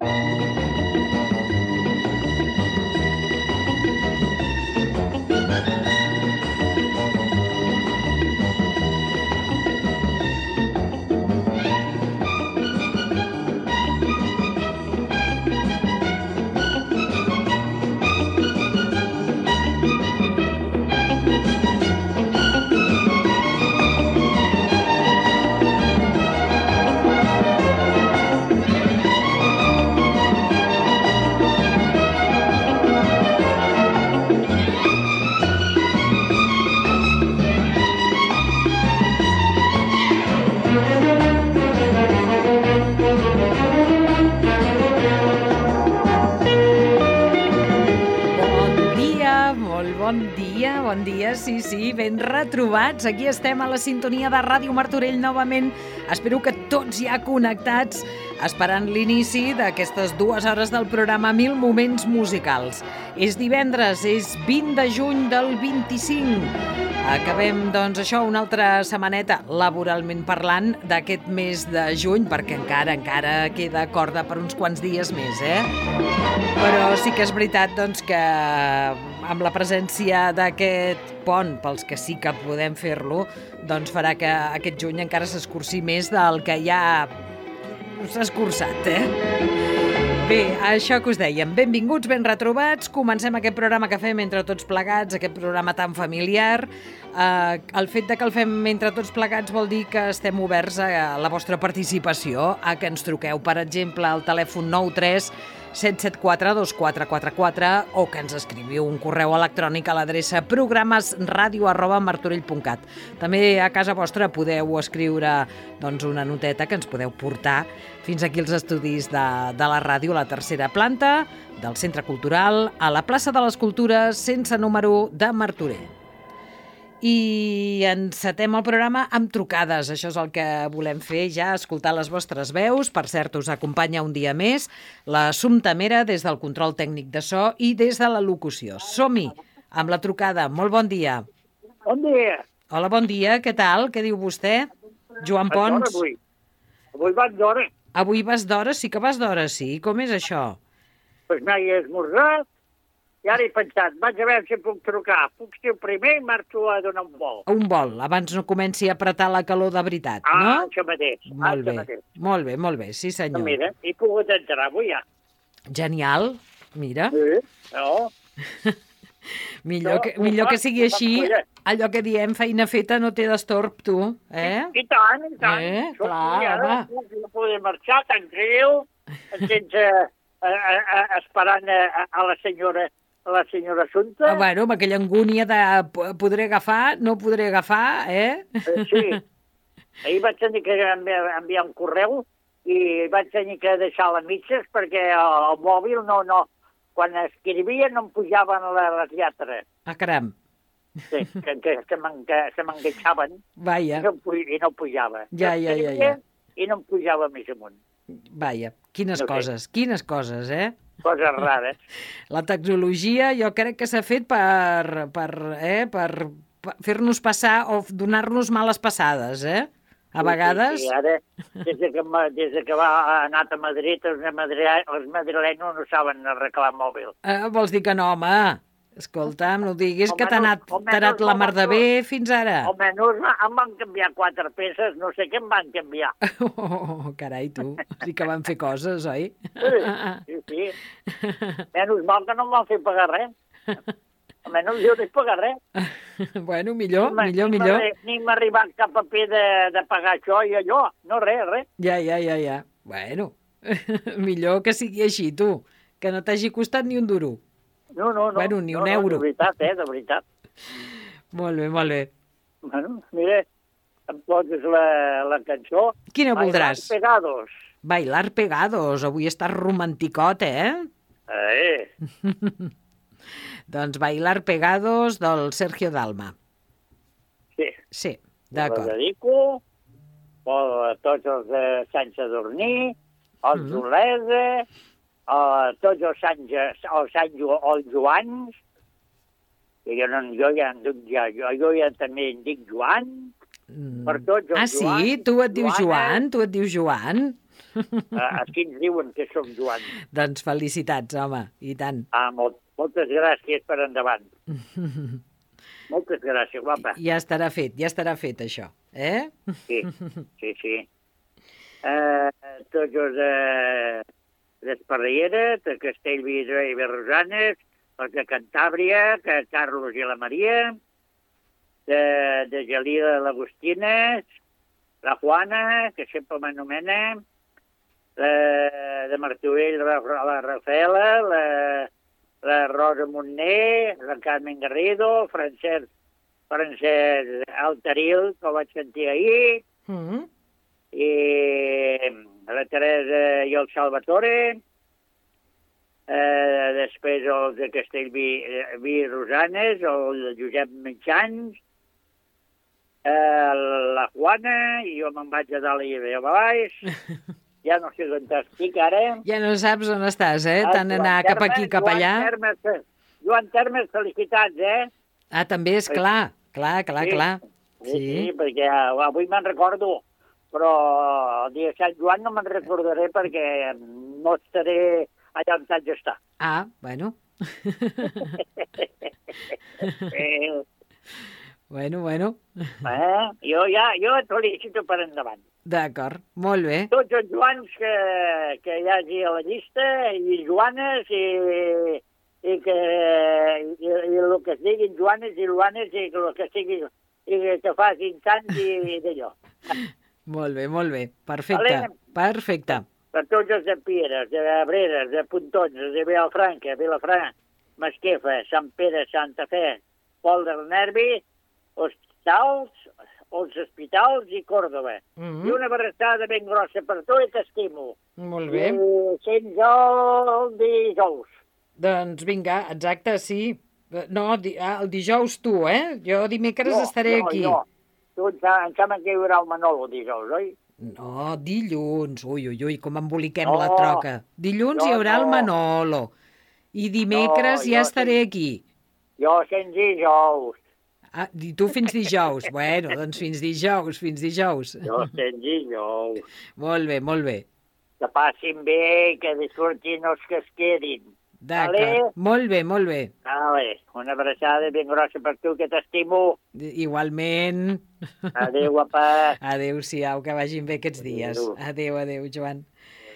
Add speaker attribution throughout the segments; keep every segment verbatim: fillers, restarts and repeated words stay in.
Speaker 1: Sí, sí, ben retrobats. Aquí estem a la sintonia de Ràdio Martorell novament. Espero que tots ja connectats, esperant l'inici d'aquestes dues hores del programa Mil Moments Musicals. És divendres, és vint de juny del vint-i-cinc. Acabem, doncs, això, una altra setmaneta, laboralment parlant, d'aquest mes de juny, perquè encara, encara queda corda per uns quants dies més, eh? Però sí que és veritat, doncs, que amb la presència d'aquest pont, pels que sí que podem fer-lo, doncs farà que aquest juny encara s'escurci més del que ja s'ha escurçat, eh? Bé, això que us dèiem, benvinguts, ben retrobats, comencem aquest programa que fem entre tots plegats, aquest programa tan familiar. Eh, el fet de que el fem entre tots plegats vol dir que estem oberts a la vostra participació, a que ens truqueu, per exemple, al telèfon nou tres set set quatre dos quatre quatre quatre o que ens escriviu un correu electrònic a l'adreça programesradio arroba martorell punt cat. També a casa vostra podeu escriure doncs, una noteta que ens podeu portar fins aquí als estudis de, de la ràdio, a la tercera planta del Centre Cultural, a la plaça de les Cultures, sense número, de Martorell. I encetem el programa amb trucades. Això és el que volem fer ja, escoltar les vostres veus. Per cert, us acompanya un dia més l'Assumpta Mera des del control tècnic de so i des de la locució. Som-hi amb la trucada. Molt bon dia.
Speaker 2: Bon dia.
Speaker 1: Hola, bon dia. Què tal? Què diu vostè? Joan Pons.
Speaker 2: Avui. Avui vas d'hora.
Speaker 1: Avui vas d'hora? Sí que vas d'hora, sí. Com és això?
Speaker 2: Doncs pues m'he esmorzat i ara he pensat, vaig a veure si puc trucar. Puc ser el primer i marxo a donar un vol.
Speaker 1: Un vol, abans no comenci a apretar la calor de veritat,
Speaker 2: ah,
Speaker 1: no?
Speaker 2: Ah, això mateix.
Speaker 1: Molt
Speaker 2: ah,
Speaker 1: bé,
Speaker 2: mateix.
Speaker 1: molt bé, molt bé, sí senyor.
Speaker 2: No, mira, he pogut entrar avui ja.
Speaker 1: Genial, mira.
Speaker 2: Sí, no.
Speaker 1: millor, que, millor que sigui així, allò que diem feina feta no té destorb, tu, eh?
Speaker 2: I, i tant, i tant.
Speaker 1: Eh,
Speaker 2: Soc
Speaker 1: clar,
Speaker 2: ara,
Speaker 1: home.
Speaker 2: no poder marxar tranquil, sense a, a, a, esperant a, a la senyora a la senyora Assumpta.
Speaker 1: Ah, bueno, amb aquella angúnia de podré agafar, no podré agafar, eh?
Speaker 2: eh sí. Ahir vaig tenir que enviar, enviar un correu i vaig tenir que deixar-la a mitges perquè el, el mòbil no, no, quan escrivia no em pujaven les, les lletres.
Speaker 1: Ah, caram.
Speaker 2: Sí, que, que, que m'enganxaven.
Speaker 1: Vaja.
Speaker 2: I no, i no pujava.
Speaker 1: Ja, ja, ja, ja.
Speaker 2: I no em pujava més amunt.
Speaker 1: Vaja, quines
Speaker 2: no
Speaker 1: coses, quines coses, eh?
Speaker 2: Coses rares.
Speaker 1: La tecnologia jo crec que s'ha fet per, per, eh, per fer-nos passar o donar-nos males passades, eh? A vegades...
Speaker 2: Sí, sí, ara, des de, que, des de que va anat a Madrid, els, madrilenys, els madrilenys no saben arreglar el mòbil.
Speaker 1: Eh, vols dir que no, home? Escolta'm, no diguis
Speaker 2: o
Speaker 1: que t'ha anat, anat la mar de bé fins ara.
Speaker 2: Almenys em van canviar quatre peces, no sé què em van canviar.
Speaker 1: Oh, carai, tu, sí que van fer coses, oi?
Speaker 2: Sí, sí, sí. Menys mal que no em van fer pagar res. Almenys jo no he pagat res.
Speaker 1: Bueno, millor,
Speaker 2: ni
Speaker 1: millor,
Speaker 2: ni
Speaker 1: millor.
Speaker 2: Ni m'ha arribat cap paper de, de pagar això i allò. No, res, res.
Speaker 1: Ja, ja, ja, ja. Bueno, millor que sigui així, tu, que no t'hagi costat ni un duro.
Speaker 2: No, no, no.
Speaker 1: Bueno, ni
Speaker 2: no,
Speaker 1: un
Speaker 2: no,
Speaker 1: euro.
Speaker 2: De veritat, eh, de veritat.
Speaker 1: Molt bé, molt bé.
Speaker 2: Bueno, mira, em poses la, la cançó.
Speaker 1: Quina voldràs?
Speaker 2: Bailar pegados.
Speaker 1: Bailar pegados. Avui estàs romanticot, eh?
Speaker 2: Eh.
Speaker 1: Doncs Bailar pegados del Sergio Dalma.
Speaker 2: Sí.
Speaker 1: Sí, d'acord.
Speaker 2: La dedico a tots els de Sant Sadurní, els mm. d'Olesa, a tots els Sant, els Sant jo, els Joans, que jo, no, jo, ja, ja, jo, jo ja també em dic Joan,
Speaker 1: mm.
Speaker 2: per tots els
Speaker 1: Ah, sí?
Speaker 2: Joans,
Speaker 1: Tu et dius
Speaker 2: Joanes.
Speaker 1: Joan? Tu et dius Joan?
Speaker 2: Aquí ens diuen que som Joan.
Speaker 1: Doncs felicitats, home, i tant.
Speaker 2: Ah, molt, moltes gràcies per endavant. Moltes gràcies, guapa.
Speaker 1: Ja estarà fet, ja estarà fet, això, eh?
Speaker 2: Sí, sí, sí. Uh, tots els de d'Esparreguera, de Castellví i Rosanes, els de Cantàbria, que Carlos i la Maria, de, de Gelida de l'Agustina, la Juana, que sempre m'anomena, la, de Martorell, la, la Rafaela, la, la Rosa Montner, la Carmen Garrido, Francesc, Francesc Altaril, que ho vaig sentir ahir,
Speaker 1: Mm.
Speaker 2: i la Teresa i el Salvatore, eh, després els de Castellví i Rosanes, el Josep Mitjans, eh, la Juana, i jo me'n vaig a dalt i a baix, ja no sé on estic ara.
Speaker 1: Ja no saps on estàs, eh? Tant
Speaker 2: Joan
Speaker 1: anar cap
Speaker 2: Termes,
Speaker 1: aquí, cap
Speaker 2: Joan
Speaker 1: allà.
Speaker 2: Termes, Joan Termes, felicitats, eh?
Speaker 1: Ah, també és clar, clar, clar,
Speaker 2: Sí.
Speaker 1: clar.
Speaker 2: Sí, sí,
Speaker 1: Sí.
Speaker 2: perquè avui me'n recordo, però el dia de Sant Joan no me'n recordaré perquè no estaré allà on haig d'estar.
Speaker 1: Ah, bueno.
Speaker 2: Eh,
Speaker 1: Bueno, bueno.
Speaker 2: eh? Jo ja jo et felicito per endavant.
Speaker 1: D'acord, molt bé.
Speaker 2: Tots els Joans que, que hi hagi a la llista, i Joanes, i, i que i, i el que es diguin Joanes i Joanes, i el que sigui, i que facin sants i d'allò.
Speaker 1: Molt bé, molt bé. Perfecte,
Speaker 2: Vale.
Speaker 1: perfecte.
Speaker 2: Per tots els de Pieres, de Breres, de Pontons, de Vilafranca, Vilafranca, Masquefa, Sant Pere, Santa Fe, Pol del Nervi, Hospitals, els hospitals i Còrdova.
Speaker 1: Mm -hmm.
Speaker 2: I una abraçada ben grossa per tu i t'estimo.
Speaker 1: Molt bé.
Speaker 2: I sents el dijous.
Speaker 1: Doncs vinga, exacte, sí. No, di- ah, el dijous tu, eh? Jo dimecres estaré
Speaker 2: jo,
Speaker 1: aquí.
Speaker 2: Jo. Tu em sembla, em sembla que hi haurà el Manolo dijous, oi?
Speaker 1: No, dilluns. Ui, ui, ui, com emboliquem
Speaker 2: No,
Speaker 1: la troca. Dilluns
Speaker 2: no,
Speaker 1: hi haurà el
Speaker 2: no.
Speaker 1: Manolo. I dimecres
Speaker 2: No,
Speaker 1: ja
Speaker 2: jo
Speaker 1: estaré aquí.
Speaker 2: Jo sents dijous.
Speaker 1: Ah, i tu fins dijous. Bueno, doncs fins dijous, fins dijous.
Speaker 2: Jo sents dijous.
Speaker 1: Molt bé, molt bé.
Speaker 2: Que passin bé i que disfrutin els que es quedin.
Speaker 1: D'acord.
Speaker 2: Vale.
Speaker 1: Molt bé, molt bé.
Speaker 2: Vale. Una abraçada ben grossa per tu, que t'estimo.
Speaker 1: Igualment.
Speaker 2: Adéu, guapa.
Speaker 1: Adéu-siau, que vagin bé aquests dies.
Speaker 2: Adéu.
Speaker 1: Adéu, adéu, Joan.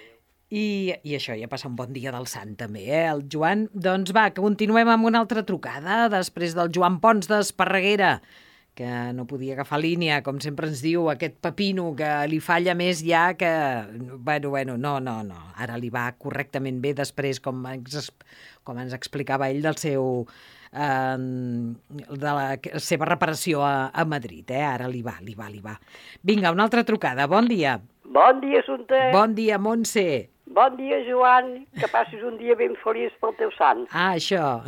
Speaker 1: I, I això, ja passa un bon dia del sant, també, eh, el Joan. Doncs va, que continuem amb una altra trucada, després del Joan Pons d'Esparreguera, que no podia agafar línia, com sempre ens diu, aquest pepino que li falla més ja que... Bueno, bueno, no, no, no. Ara li va correctament bé després, com ens, com ens explicava ell, del seu... Eh, de la seva reparació a, a Madrid, eh? Ara li va, li va, li va. Vinga, una altra trucada. Bon dia.
Speaker 3: Bon dia, Assumpta.
Speaker 1: Bon dia, Montse.
Speaker 3: Bon dia, Joan. Que passis un dia ben feliç pel teu sant.
Speaker 1: Ah, això.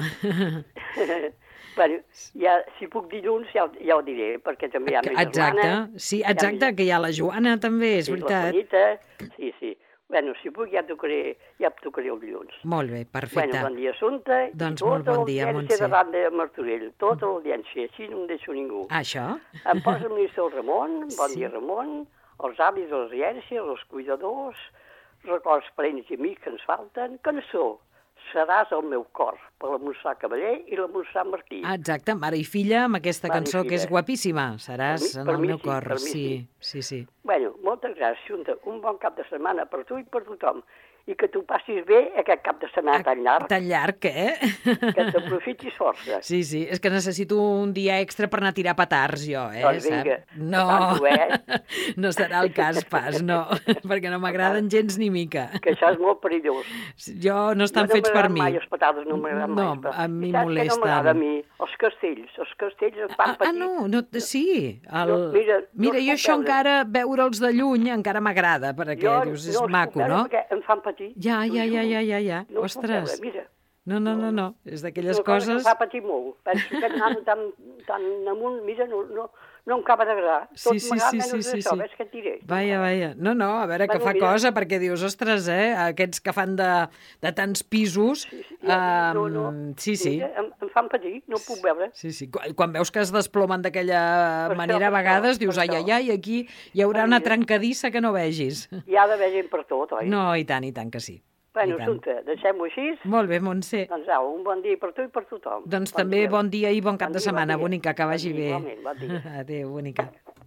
Speaker 3: bueno, ja, si puc dilluns ja, ja ho diré, perquè també hi ha més
Speaker 1: Exacte.
Speaker 3: germana.
Speaker 1: Sí, exacte, que hi ha la Joana també, és
Speaker 3: Sí,
Speaker 1: veritat.
Speaker 3: la Juanita. Sí, sí. Bueno, si puc ja tocaré, ja tocaré el dilluns.
Speaker 1: Molt bé, perfecte.
Speaker 3: Bueno, bon dia, Assumpta.
Speaker 1: Doncs
Speaker 3: I
Speaker 1: molt bon dia,
Speaker 3: Tota
Speaker 1: Montse.
Speaker 3: l'audiència davant de Martorell, tota l'audiència, així no em deixo ningú.
Speaker 1: Ah, això?
Speaker 3: Em posa el ministre el Ramon, bon
Speaker 1: Sí.
Speaker 3: dia, Ramon, els avis de l'audiència, els cuidadors, records parents i amics que ens falten, cançó, seràs el meu cor, per la Montserrat Cavaller i la Montserrat Martí.
Speaker 1: Ah, exacte, mare i filla, amb aquesta
Speaker 3: Mare i
Speaker 1: cançó que és
Speaker 3: filla.
Speaker 1: guapíssima. Seràs
Speaker 3: Per mi-
Speaker 1: en
Speaker 3: per
Speaker 1: el
Speaker 3: mi
Speaker 1: meu
Speaker 3: sí,
Speaker 1: cor.
Speaker 3: per mi
Speaker 1: Sí, sí, sí.
Speaker 3: Bueno, moltes gràcies, Junta. Un bon cap de setmana per tu i per tothom. I que tu passis bé aquest cap de setmana tan llarg,
Speaker 1: Tan llarg, eh?
Speaker 3: que t'aprofitis força.
Speaker 1: Sí, sí, és que necessito un dia extra per anar a tirar petards, jo, eh?
Speaker 3: Doncs vinga,
Speaker 1: sap? No,
Speaker 3: tanto, eh?
Speaker 1: no serà el cas pas, no, perquè no m'agraden gens ni mica.
Speaker 3: Que això és molt perillós.
Speaker 1: Jo no estan
Speaker 3: no
Speaker 1: fets per
Speaker 3: m'agraden
Speaker 1: mi.
Speaker 3: mai les patates, no m'agraden
Speaker 1: No,
Speaker 3: mai.
Speaker 1: a mi
Speaker 3: I saps què
Speaker 1: molesten.
Speaker 3: no m'agrada a mi? Els castells. Els castells em fan
Speaker 1: Ah,
Speaker 3: patir.
Speaker 1: ah, no, no, sí. El...
Speaker 3: No, mira, no
Speaker 1: mira,
Speaker 3: els
Speaker 1: jo
Speaker 3: puc
Speaker 1: això
Speaker 3: veure.
Speaker 1: encara, veure'ls de lluny, encara m'agrada, perquè
Speaker 3: Jo
Speaker 1: dius, és
Speaker 3: no els
Speaker 1: maco,
Speaker 3: puc veure
Speaker 1: no?
Speaker 3: perquè em fan patir.
Speaker 1: Ja,
Speaker 3: t'ho
Speaker 1: ja, ja,
Speaker 3: juro.
Speaker 1: ja, ja, ja.
Speaker 3: No els puc veure,
Speaker 1: Ostres.
Speaker 3: mira.
Speaker 1: No, no, no, no. És d'aquelles
Speaker 3: Una cosa que
Speaker 1: coses...
Speaker 3: em fa patir molt. Penso que anant tan, tan amunt, mira, no, no, no em acaba d'agradar. Tot
Speaker 1: Sí, sí,
Speaker 3: m'agrada
Speaker 1: sí,
Speaker 3: menys
Speaker 1: sí, sí,
Speaker 3: això,
Speaker 1: sí.
Speaker 3: ves què et diré?
Speaker 1: Vaja, vaja. No, no, a veure què
Speaker 3: Bueno,
Speaker 1: fa
Speaker 3: mira.
Speaker 1: cosa, perquè dius, ostres, eh, aquests que fan de, de tants pisos...
Speaker 3: Sí, sí,
Speaker 1: Um,
Speaker 3: no, no.
Speaker 1: sí, sí.
Speaker 3: Mira, em, em em fan patir, no ho puc veure.
Speaker 1: Sí, sí. Quan, quan veus que es desplomen d'aquella manera, a vegades dius, ai, ai, ai, aquí hi haurà una trencadissa que no vegis.
Speaker 3: Hi ha d'haver gent per tot, oi?
Speaker 1: No, i tant, i tant que sí.
Speaker 3: Bueno, Assumpta, deixem-ho així.
Speaker 1: Molt bé, Montse.
Speaker 3: Doncs au, un bon dia per tu i per tothom.
Speaker 1: Doncs bon també dia. Bon dia i bon cap bon de setmana, bon bonica, que vagi
Speaker 3: bon
Speaker 1: bé.
Speaker 3: Igualment, bon dia.
Speaker 1: Adéu, bonica.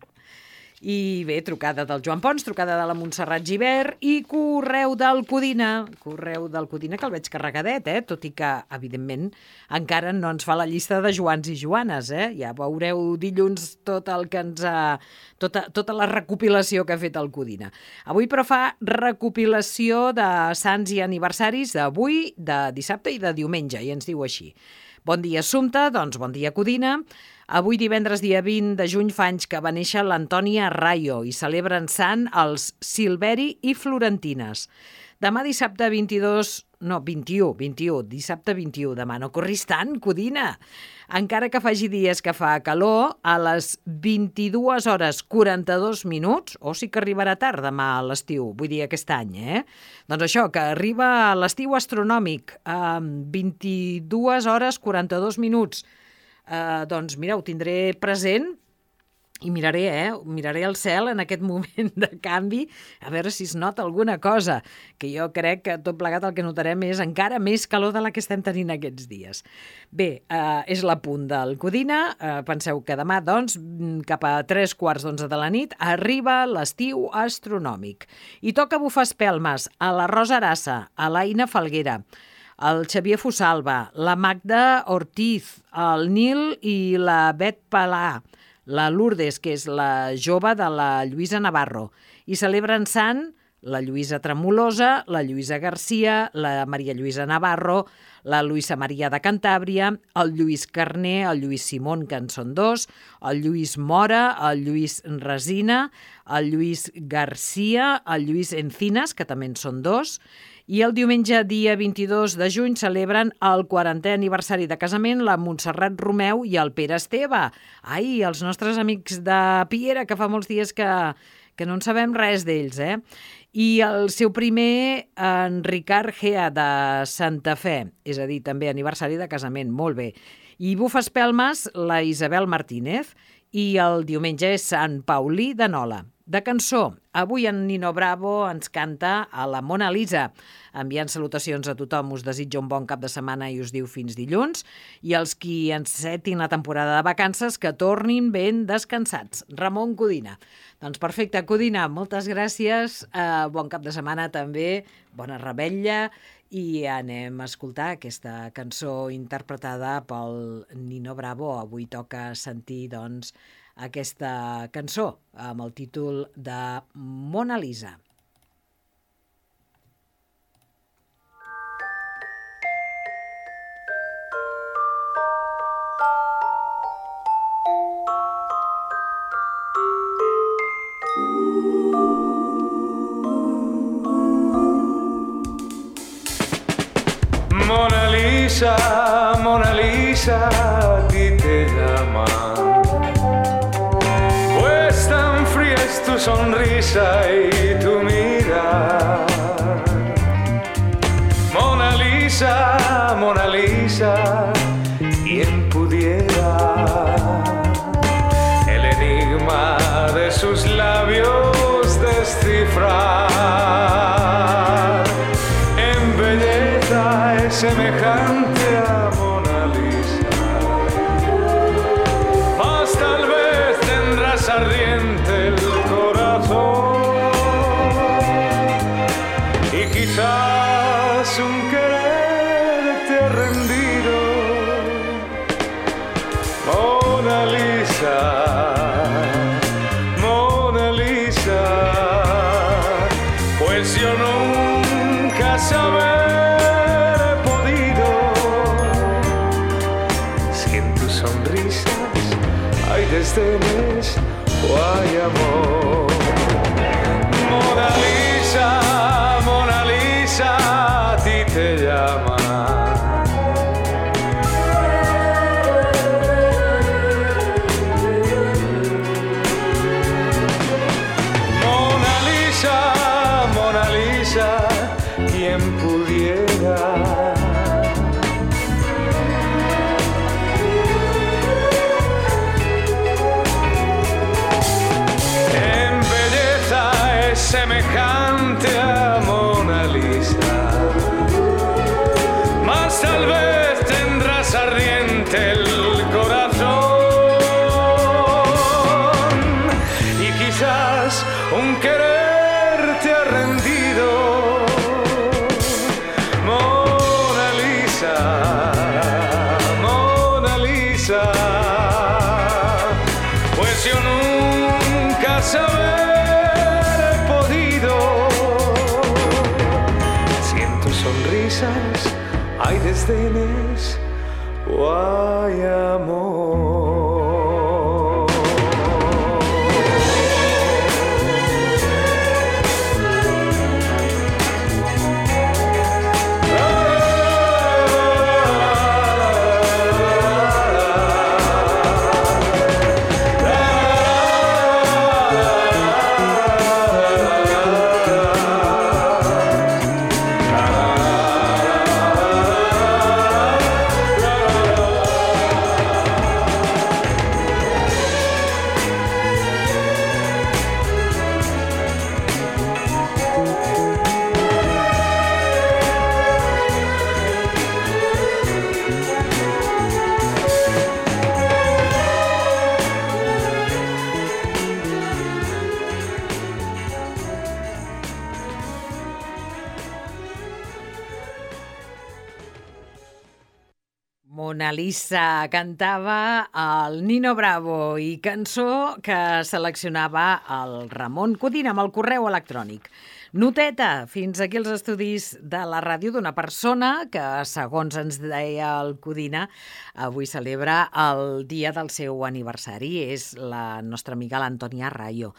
Speaker 1: I bé, trucada del Joan Pons, trucada de la Montserrat Gibert i correu del Codina, correu del Codina, que el veig carregadet, eh? Tot i que, evidentment, encara no ens fa la llista de Joans i Joanes, eh? Ja veureu dilluns tot el que ens ha... Tota, tota la recopilació que ha fet el Codina. Avui, però, fa recopilació de sants i aniversaris d'avui, de dissabte i de diumenge, i ens diu així. Bon dia, Assumpta, doncs bon dia, Codina. Avui, divendres, dia vint de juny, fa anys que va néixer l'Antònia Rayo i celebren sant els Silveri i Florentines. Demà, dissabte vint-i-dos... No, vint-i-u, vint-i-u, dissabte vint-i-u. Demà no corris tant, Codina. Encara que faci dies que fa calor, a les vint-i-dues hores quaranta-dos minuts, o sí que arribarà tard demà a l'estiu, vull dir aquest any, eh? Doncs això, que arriba a l'estiu astronòmic, a vint-i-dues hores quaranta-dos minuts. Uh, doncs mira, ho tindré present i miraré, eh? Miraré el cel en aquest moment de canvi a veure si es nota alguna cosa, que jo crec que tot plegat el que notarem és encara més calor de la que estem tenint aquests dies. Bé, eh, és la punt del Codina, eh, penseu que demà, doncs, cap a tres quarts d'onze de la nit, arriba l'estiu astronòmic. I toca bufar espelmes a la Rosa Arassa, a l'Aina Falguera, el Xavier Fossalva, la Magda Ortiz, el Nil i la Bet Palà, la Lourdes, que és la jove de la Lluïsa Navarro, i celebren sant la Lluïsa Tremolosa, la Lluïsa Garcia, la Maria Lluïsa Navarro, la Luisa Maria de Cantàbria, el Lluís Carner, el Lluís Simón, que en són dos, el Lluís Mora, el Lluís Resina, el Lluís Garcia, el Lluís Encinas, que també en són dos, i el diumenge, dia vint-i-dos de juny, celebren el quarantè aniversari de casament la Montserrat Romeu i el Pere Esteve. Ai, els nostres amics de Piera, que fa molts dies que, que no en sabem res d'ells, eh? I el seu primer, en Ricard Gea, de Santa Fe, és a dir, també aniversari de casament, molt bé. I bufa espelmes la Isabel Martínez, i el diumenge és Sant Paulí de Nola. De cançó, avui en Nino Bravo ens canta a la Mona Lisa. Enviant salutacions a tothom, us desitjo un bon cap de setmana i us diu fins dilluns. I els qui encetin la temporada de vacances, que tornin ben descansats. Ramon Codina. Doncs perfecte, Codina, moltes gràcies. Uh, bon cap de setmana també, bona revetlla. I anem a escoltar aquesta cançó interpretada pel Nino Bravo. Avui toca sentir, doncs, aquesta cançó amb el títol de Mona Lisa.
Speaker 4: Mona Lisa, Mona Lisa, a ti te llaman. Pues tan fría es tu sonrisa y tu mirada. Mona Lisa, Mona Lisa, ¿quién pudiera el enigma de sus labios descifrar? En belleza es semejante a Mona Lisa, mas tal vez tendrás ardiente el corazón y quizás un querer te ha rendido. Mona Lisa, Mona Lisa, pues yo nunca sabré desdenes o hay amor. Mona Lisa, Mona Lisa, a ti te llama. Mona Lisa, Mona Lisa, ¿quién pudiera sonrisas, hay desdenes o hay amor.
Speaker 1: Mona Lisa cantava el Nino Bravo i cançó que seleccionava el Ramon Codina amb el correu electrònic. Noteta, fins aquí els estudis de la ràdio d'una persona que, segons ens deia el Codina, avui celebra el dia del seu aniversari. És la nostra amiga l'Antònia Rayo.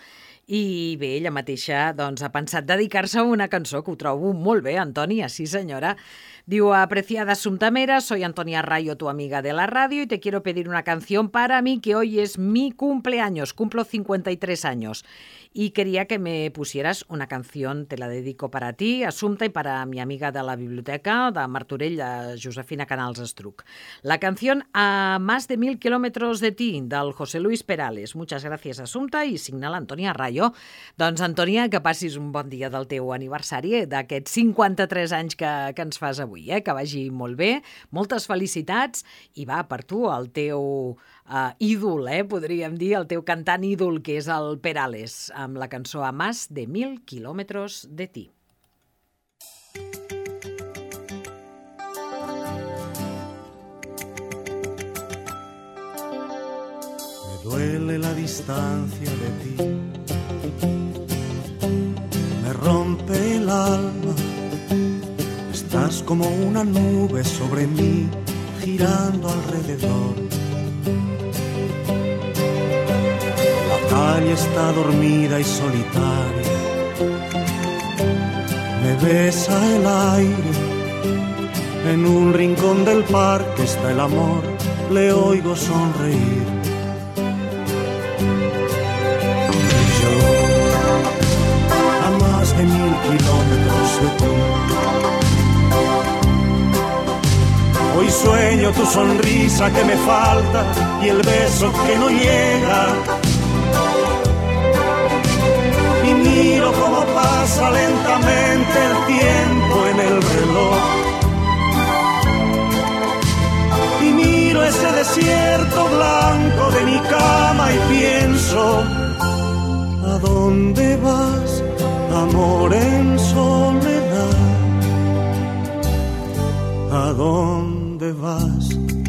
Speaker 1: I bé, ella mateixa doncs, ha pensat dedicar-se a una cançó que ho trobo molt bé, Antònia, sí senyora. Diu, apreciada Assumpta Mera, soy Antonia Rayo, tu amiga de la radio, y te quiero pedir una canción para mí, que hoy es mi cumpleaños, cumplo cincuenta y tres años. Y quería que me pusieras una canción, te la dedico para ti, Assumpta, y para mi amiga de la biblioteca, de Martorell, de Josefina Canals Estruc. La canción A más de mil kilómetros de ti, del José Luis Perales. Muchas gracias, Assumpta, i signa l'Antònia Rayo. Doncs, Antònia, que passis un bon dia del teu aniversari, d'aquests cinquanta-tres anys que, que ens fas avui, eh? Que vagi molt bé, moltes felicitats, i va, per tu, el teu uh, ídol, eh? Podríem dir, el teu cantant ídol, que és el Perales, amb la cançó A más de mil kilómetros de ti.
Speaker 5: Me duele la distancia de ti, me rompe el alma, estás como una nube sobre mí, girando alrededor. La calle está dormida y solitaria, me besa el aire, en un rincón del parque está el amor, le oigo sonreír. De mil kilómetros de ti, hoy sueño tu sonrisa que me falta y el beso que no llega, y miro cómo pasa lentamente el tiempo en el reloj, y miro ese desierto blanco de mi cama y pienso, ¿a dónde vas? Amor en soledad, ¿a dónde vas?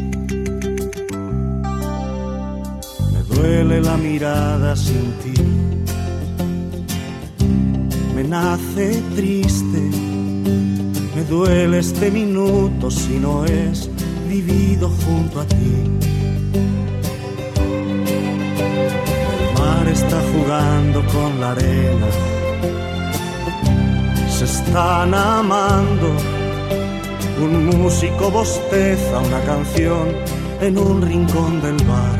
Speaker 5: Me duele la mirada sin ti, me nace triste, me duele este minuto si no es vivido junto a ti. El mar está jugando con la arena, se están amando, un músico bosteza una canción en un rincón del bar.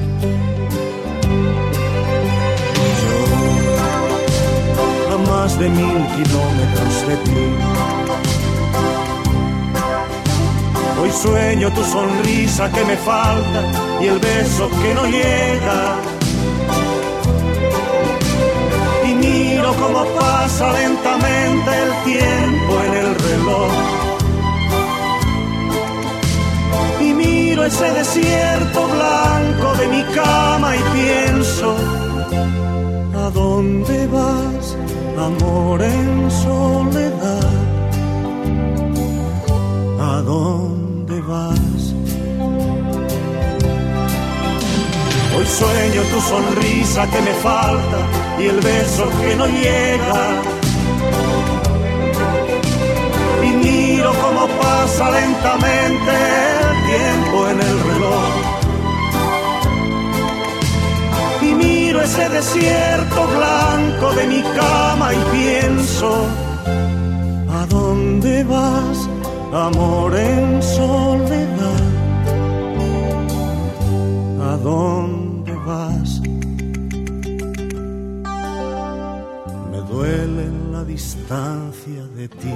Speaker 5: Yo, a más de mil kilómetros de ti, hoy sueño tu sonrisa que me falta y el beso que no llega, y miro cómo pasa lentamente el tiempo en el reloj, y miro ese desierto blanco de mi cama y pienso, ¿a dónde vas, amor en soledad? ¿A dónde vas? Hoy sueño tu sonrisa que me falta y el beso que no llega, y mi lentamente el tiempo en el reloj. Y miro ese desierto blanco de mi cama y pienso, ¿a dónde vas, amor en soledad? ¿A dónde vas? Me duele la distancia de ti.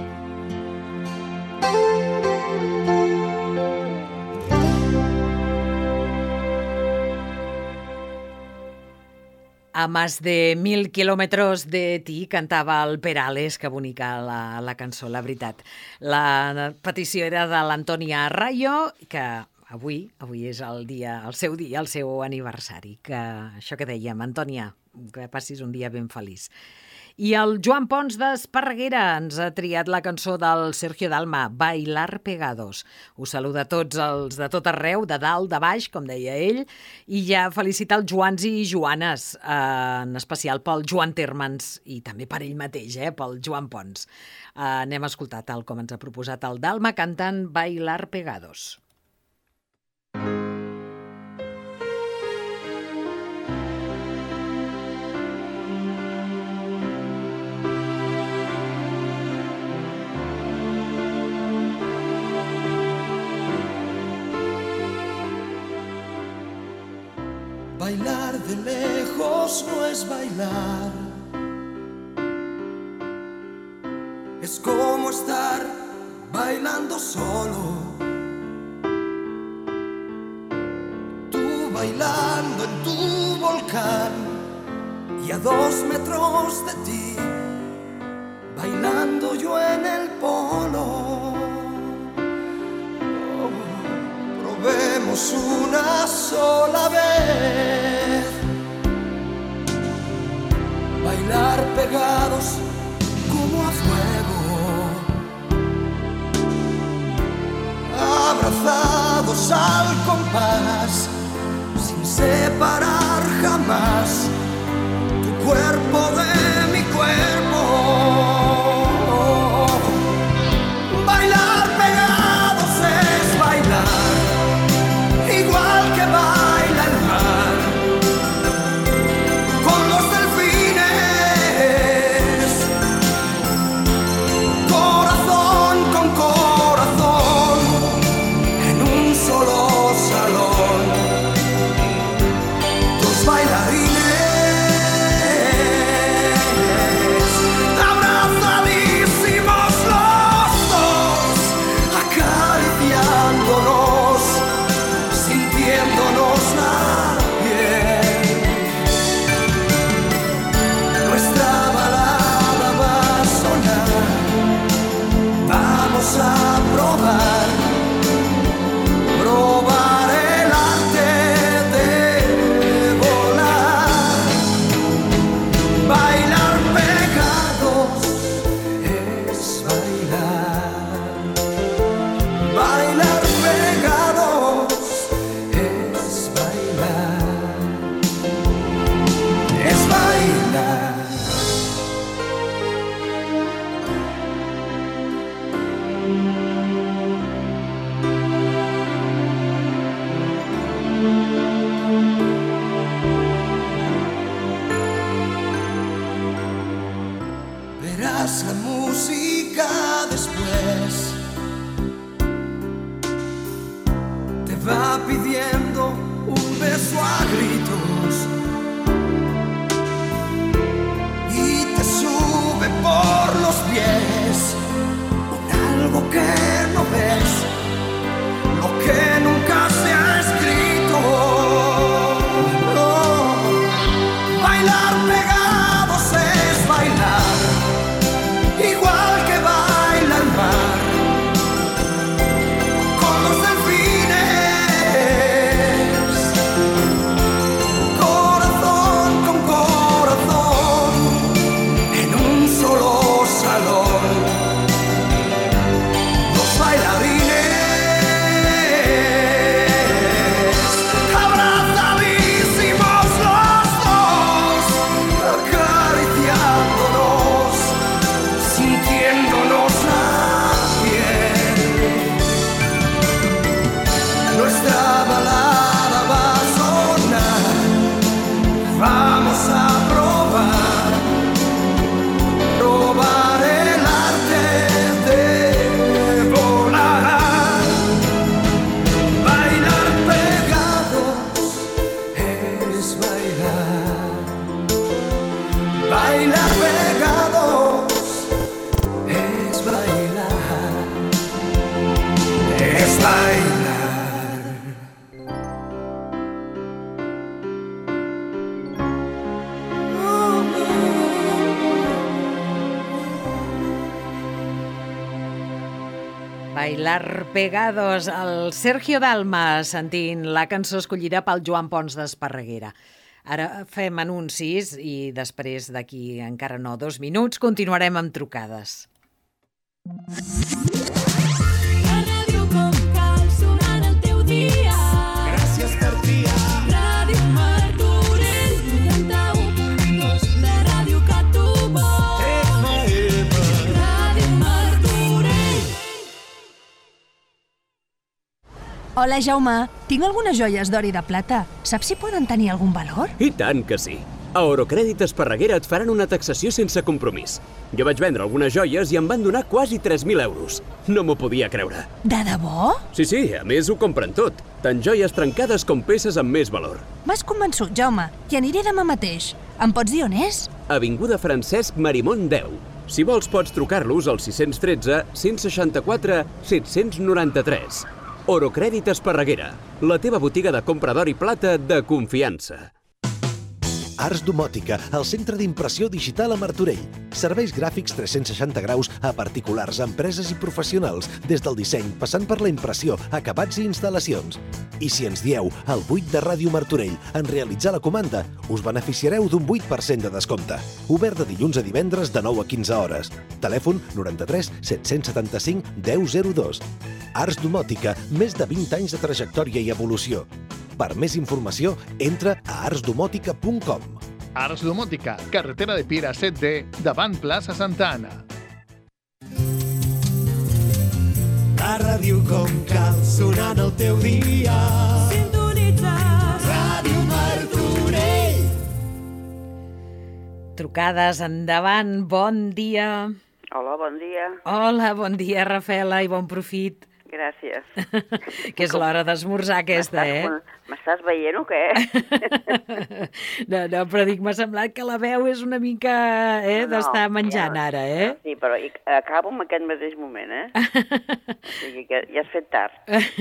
Speaker 1: A más de mil quilòmetres de ti cantava el Perales, que bonica la, la cançó, la veritat. La petició era de l'Antònia Rayo, que avui avui és el dia, el seu dia, el seu aniversari. Que això que dèiem, Antònia, que passis un dia ben feliç. I el Joan Pons d'Esparreguera ens ha triat la cançó del Sergio Dalma, Bailar Pegados. Us saluda a tots els de tot arreu, de dalt, de baix, com deia ell, i ja felicitar els Joans i Joanes, eh, en especial pel Joan Termans i també per ell mateix, eh, pel Joan Pons. Eh, anem a escoltar tal com ens ha proposat el Dalma cantant Bailar Pegados.
Speaker 6: Bailar de lejos no es bailar, es como estar bailando solo. Tú bailando en tu volcán y a dos metros de ti, bailando yo en el polo. Probemos una sola vez bailar pegados como a fuego, abrazados al compás, sin separar jamás tu cuerpo de mi cuerpo. Bailar pegados es bailar igual que baila el mar con los delfines, corazón con corazón en un solo salón, dos bailarines abrazadísimos los dos, acariciándonos, sintiéndonos la piel. Nuestra balada va a sonar, vamos a probar, probar el arte de volar. Bailar pegados es bailar, bailar pegados es bailar, es bailar. Verás la música después, te va pidiendo un beso a gritos y te sube por los pies con algo que
Speaker 1: Bailar pegados, el Sergio Dalma sentint la cançó escollida pel Joan Pons d'Esparreguera. Ara fem anuncis i després d'aquí encara no dos minuts continuarem amb trucades.
Speaker 7: La ràdio com cal, sonant el teu dia.
Speaker 6: Gràcies per triar.
Speaker 7: Ràdio Martorell, noranta-u punt dos, la ràdio que tu vols. Ràdio Martorell.
Speaker 8: Hola, Jaume. Tinc algunes joies d'or i de plata. Saps si poden tenir algun valor?
Speaker 9: I tant que sí. A Orocrèdit Esparreguera et faran una taxació sense compromís. Jo vaig vendre algunes joies i em van donar quasi tres mil euros. No m'ho podia creure.
Speaker 8: De debò?
Speaker 9: Sí, sí, a més ho compren tot. Tant joies trencades com peces amb més valor.
Speaker 8: M'has convençut, Jaume. Hi aniré demà mateix. Em pots dir on és?
Speaker 9: Avinguda Francesc Marimón deu. Si vols pots trucar-los al sis un tres, cent seixanta-quatre, set noranta-tres. Orocrèdit Esparreguera, la teva botiga de compra d'or i plata de confiança.
Speaker 10: Arts Domòtica, el centre d'impressió digital a Martorell. Serveis gràfics tres-cents seixanta graus a particulars, empreses i professionals, des del disseny, passant per la impressió, acabats i instal·lacions. I si ens dieu el vuit de Ràdio Martorell en realitzar la comanda, us beneficiareu d'un vuit per cent de descompte. Obert de dilluns a divendres de nou a quinze hores. Telèfon noranta-tres set-cents setanta-cinc deu zero dos. Arts Domòtica, més de vint anys de trajectòria i evolució. Per més informació, entra a arts domòtica punt com.
Speaker 11: Arts Domòtica, carretera de Piera set D, davant plaça Santa Anna.
Speaker 6: La ràdio com cal, sonant el teu dia.
Speaker 7: Sintonitzar
Speaker 6: Ràdio Martorell.
Speaker 1: Trucades, endavant, bon dia.
Speaker 3: Hola, bon dia.
Speaker 1: Hola, bon dia, Rafaela, i bon profit.
Speaker 3: Gràcies.
Speaker 1: Que és l'hora d'esmorzar aquesta, eh?
Speaker 3: M'estàs veient o què?
Speaker 1: No, no, però dic, m'ha semblat que la veu és una mica eh,
Speaker 3: No, no,
Speaker 1: d'estar menjant
Speaker 3: ja,
Speaker 1: ara, eh?
Speaker 3: Sí, però hi- acabo en aquest mateix moment, eh? O sigui que ja has fet tard.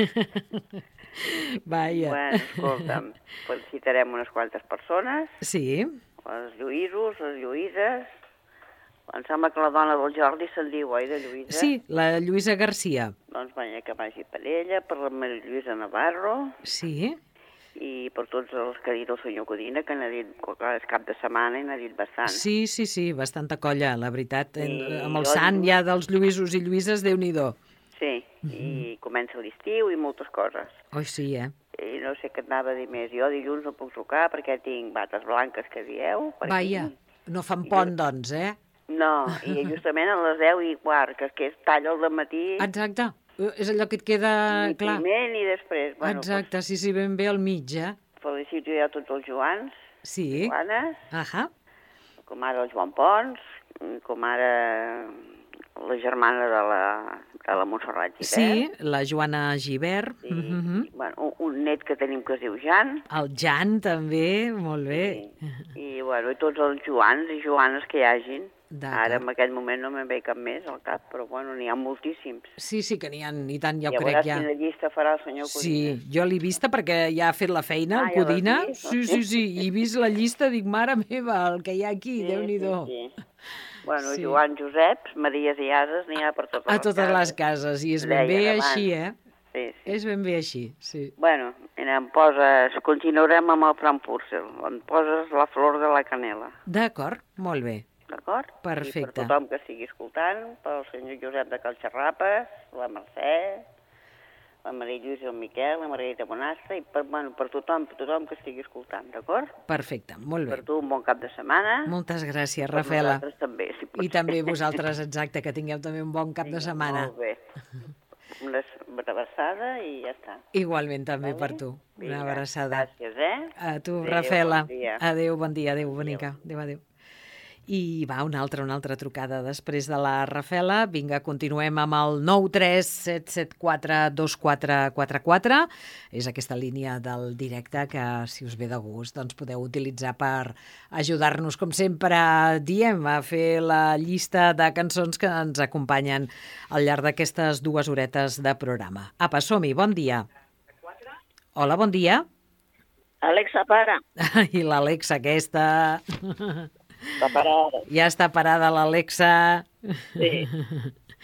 Speaker 1: Vaja.
Speaker 3: Bueno, escolta'm, felicitarem unes quantes persones,
Speaker 1: Sí,
Speaker 3: els Lluïsos, les Lluïses. Em sembla que la dona del Jordi se'n diu, oi, de Lluïsa?
Speaker 1: sí, la Lluïsa Garcia.
Speaker 3: Doncs vaja, que vagi per ella, per la Maria Lluïsa Navarro,
Speaker 1: Sí,
Speaker 3: i per tots els que ha dit el senyor Codina, que n'ha dit, clar, és cap de setmana i n'ha dit bastant.
Speaker 1: sí, sí, sí, bastanta colla, la veritat. En,
Speaker 3: I
Speaker 1: amb el
Speaker 3: jo-
Speaker 1: sant ja dels Lluïsos i Lluïses, Déu-n'hi-do.
Speaker 3: Sí, i comença l'estiu i moltes coses.
Speaker 1: Oi, sí, eh?
Speaker 3: I no sé què et anava a dir més. Jo dilluns no puc trucar perquè tinc bates blanques que dieu. Per
Speaker 1: Vaja,
Speaker 3: aquí.
Speaker 1: no fan pont, doncs, eh?
Speaker 3: No, i justament a les deu i quart, que, que és tall al dematí,
Speaker 1: Exacte, és allò que et queda
Speaker 3: ni
Speaker 1: clar.
Speaker 3: primer ni després. Bueno,
Speaker 1: Exacte, sí, sí, ben bé al mig, eh?
Speaker 3: Doncs, felicito ja a tots els Joans,
Speaker 1: Sí,
Speaker 3: Joanes,
Speaker 1: ahà,
Speaker 3: com ara el Joan Pons, com ara la germana de la, de la Montserrat Gibert.
Speaker 1: sí, la Joana Gibert,
Speaker 3: Sí.
Speaker 1: mhm.
Speaker 3: Bueno, un, un net que tenim que es diu Jan.
Speaker 1: El Jan també, molt bé.
Speaker 3: I, bueno, i tots els Joans i Joanes que hi hagin.
Speaker 1: D'acord.
Speaker 3: Ara, en aquest moment, no me'n ve cap més al cap, però, bueno, n'hi ha moltíssims.
Speaker 1: Sí, sí que n'hi ha, i tant, ja ho
Speaker 3: ja
Speaker 1: crec,
Speaker 3: veuràs
Speaker 1: ja.
Speaker 3: quina llista farà el senyor Codina.
Speaker 1: Sí, jo l'he vista perquè ja ha fet la feina,
Speaker 3: Ah,
Speaker 1: el
Speaker 3: ja l'has
Speaker 1: Codina.
Speaker 3: vist?
Speaker 1: Sí, sí, sí, i he vist la llista, dic, mare meva, el que hi ha aquí,
Speaker 3: Sí,
Speaker 1: Déu-n'hi-do.
Speaker 3: sí, sí. Bueno,
Speaker 1: Sí.
Speaker 3: Joan, Joseps, Maries i Ases, n'hi ha per totes
Speaker 1: A
Speaker 3: les
Speaker 1: totes
Speaker 3: cases.
Speaker 1: les cases, i és ben
Speaker 3: Deien
Speaker 1: bé
Speaker 3: abans.
Speaker 1: així, eh?
Speaker 3: Sí, sí.
Speaker 1: És ben bé així, sí.
Speaker 3: Bueno, mira, em poses... Continuarem amb el Frankfurter. Em poses la flor de la canela,
Speaker 1: D'acord, molt bé.
Speaker 3: d'acord?
Speaker 1: Perfecte.
Speaker 3: I per tothom que estigui escoltant, pel senyor Josep de Calxarrapes, la Mercè, la Maria Lluïsa i el Miquel, la Margarita Bonastre, i per, bueno, per tothom, per tothom que estigui escoltant, d'acord?
Speaker 1: Perfecte, molt bé.
Speaker 3: Per tu un bon cap de setmana.
Speaker 1: Moltes gràcies,
Speaker 3: Per
Speaker 1: Rafaela.
Speaker 3: nosaltres també, si pot
Speaker 1: I
Speaker 3: ser.
Speaker 1: també vosaltres, exacte, que tingueu també un bon cap de setmana.
Speaker 3: Molt bé. Una abraçada i ja està.
Speaker 1: Igualment també
Speaker 3: Vale?
Speaker 1: per tu. Una
Speaker 3: Vinga,
Speaker 1: abraçada.
Speaker 3: Gràcies, eh?
Speaker 1: A tu,
Speaker 3: Adéu,
Speaker 1: Rafaela.
Speaker 3: bon dia.
Speaker 1: Adéu, bon dia, adéu, bonica. Adéu, adéu. I va, una altra, una altra trucada després de la Rafaela. Vinga, continuem amb el nou tres set set quatre dos quatre quatre quatre. És aquesta línia del directe que, si us ve de gust, doncs podeu utilitzar per ajudar-nos, com sempre diem, a fer la llista de cançons que ens acompanyen al llarg d'aquestes dues horetes de programa. Apa, som-hi, bon dia. Hola, bon dia.
Speaker 3: Alexa, para.
Speaker 1: I l'Alexa aquesta...
Speaker 3: Està parada.
Speaker 1: Ja està parada l'Alexa.
Speaker 3: Sí.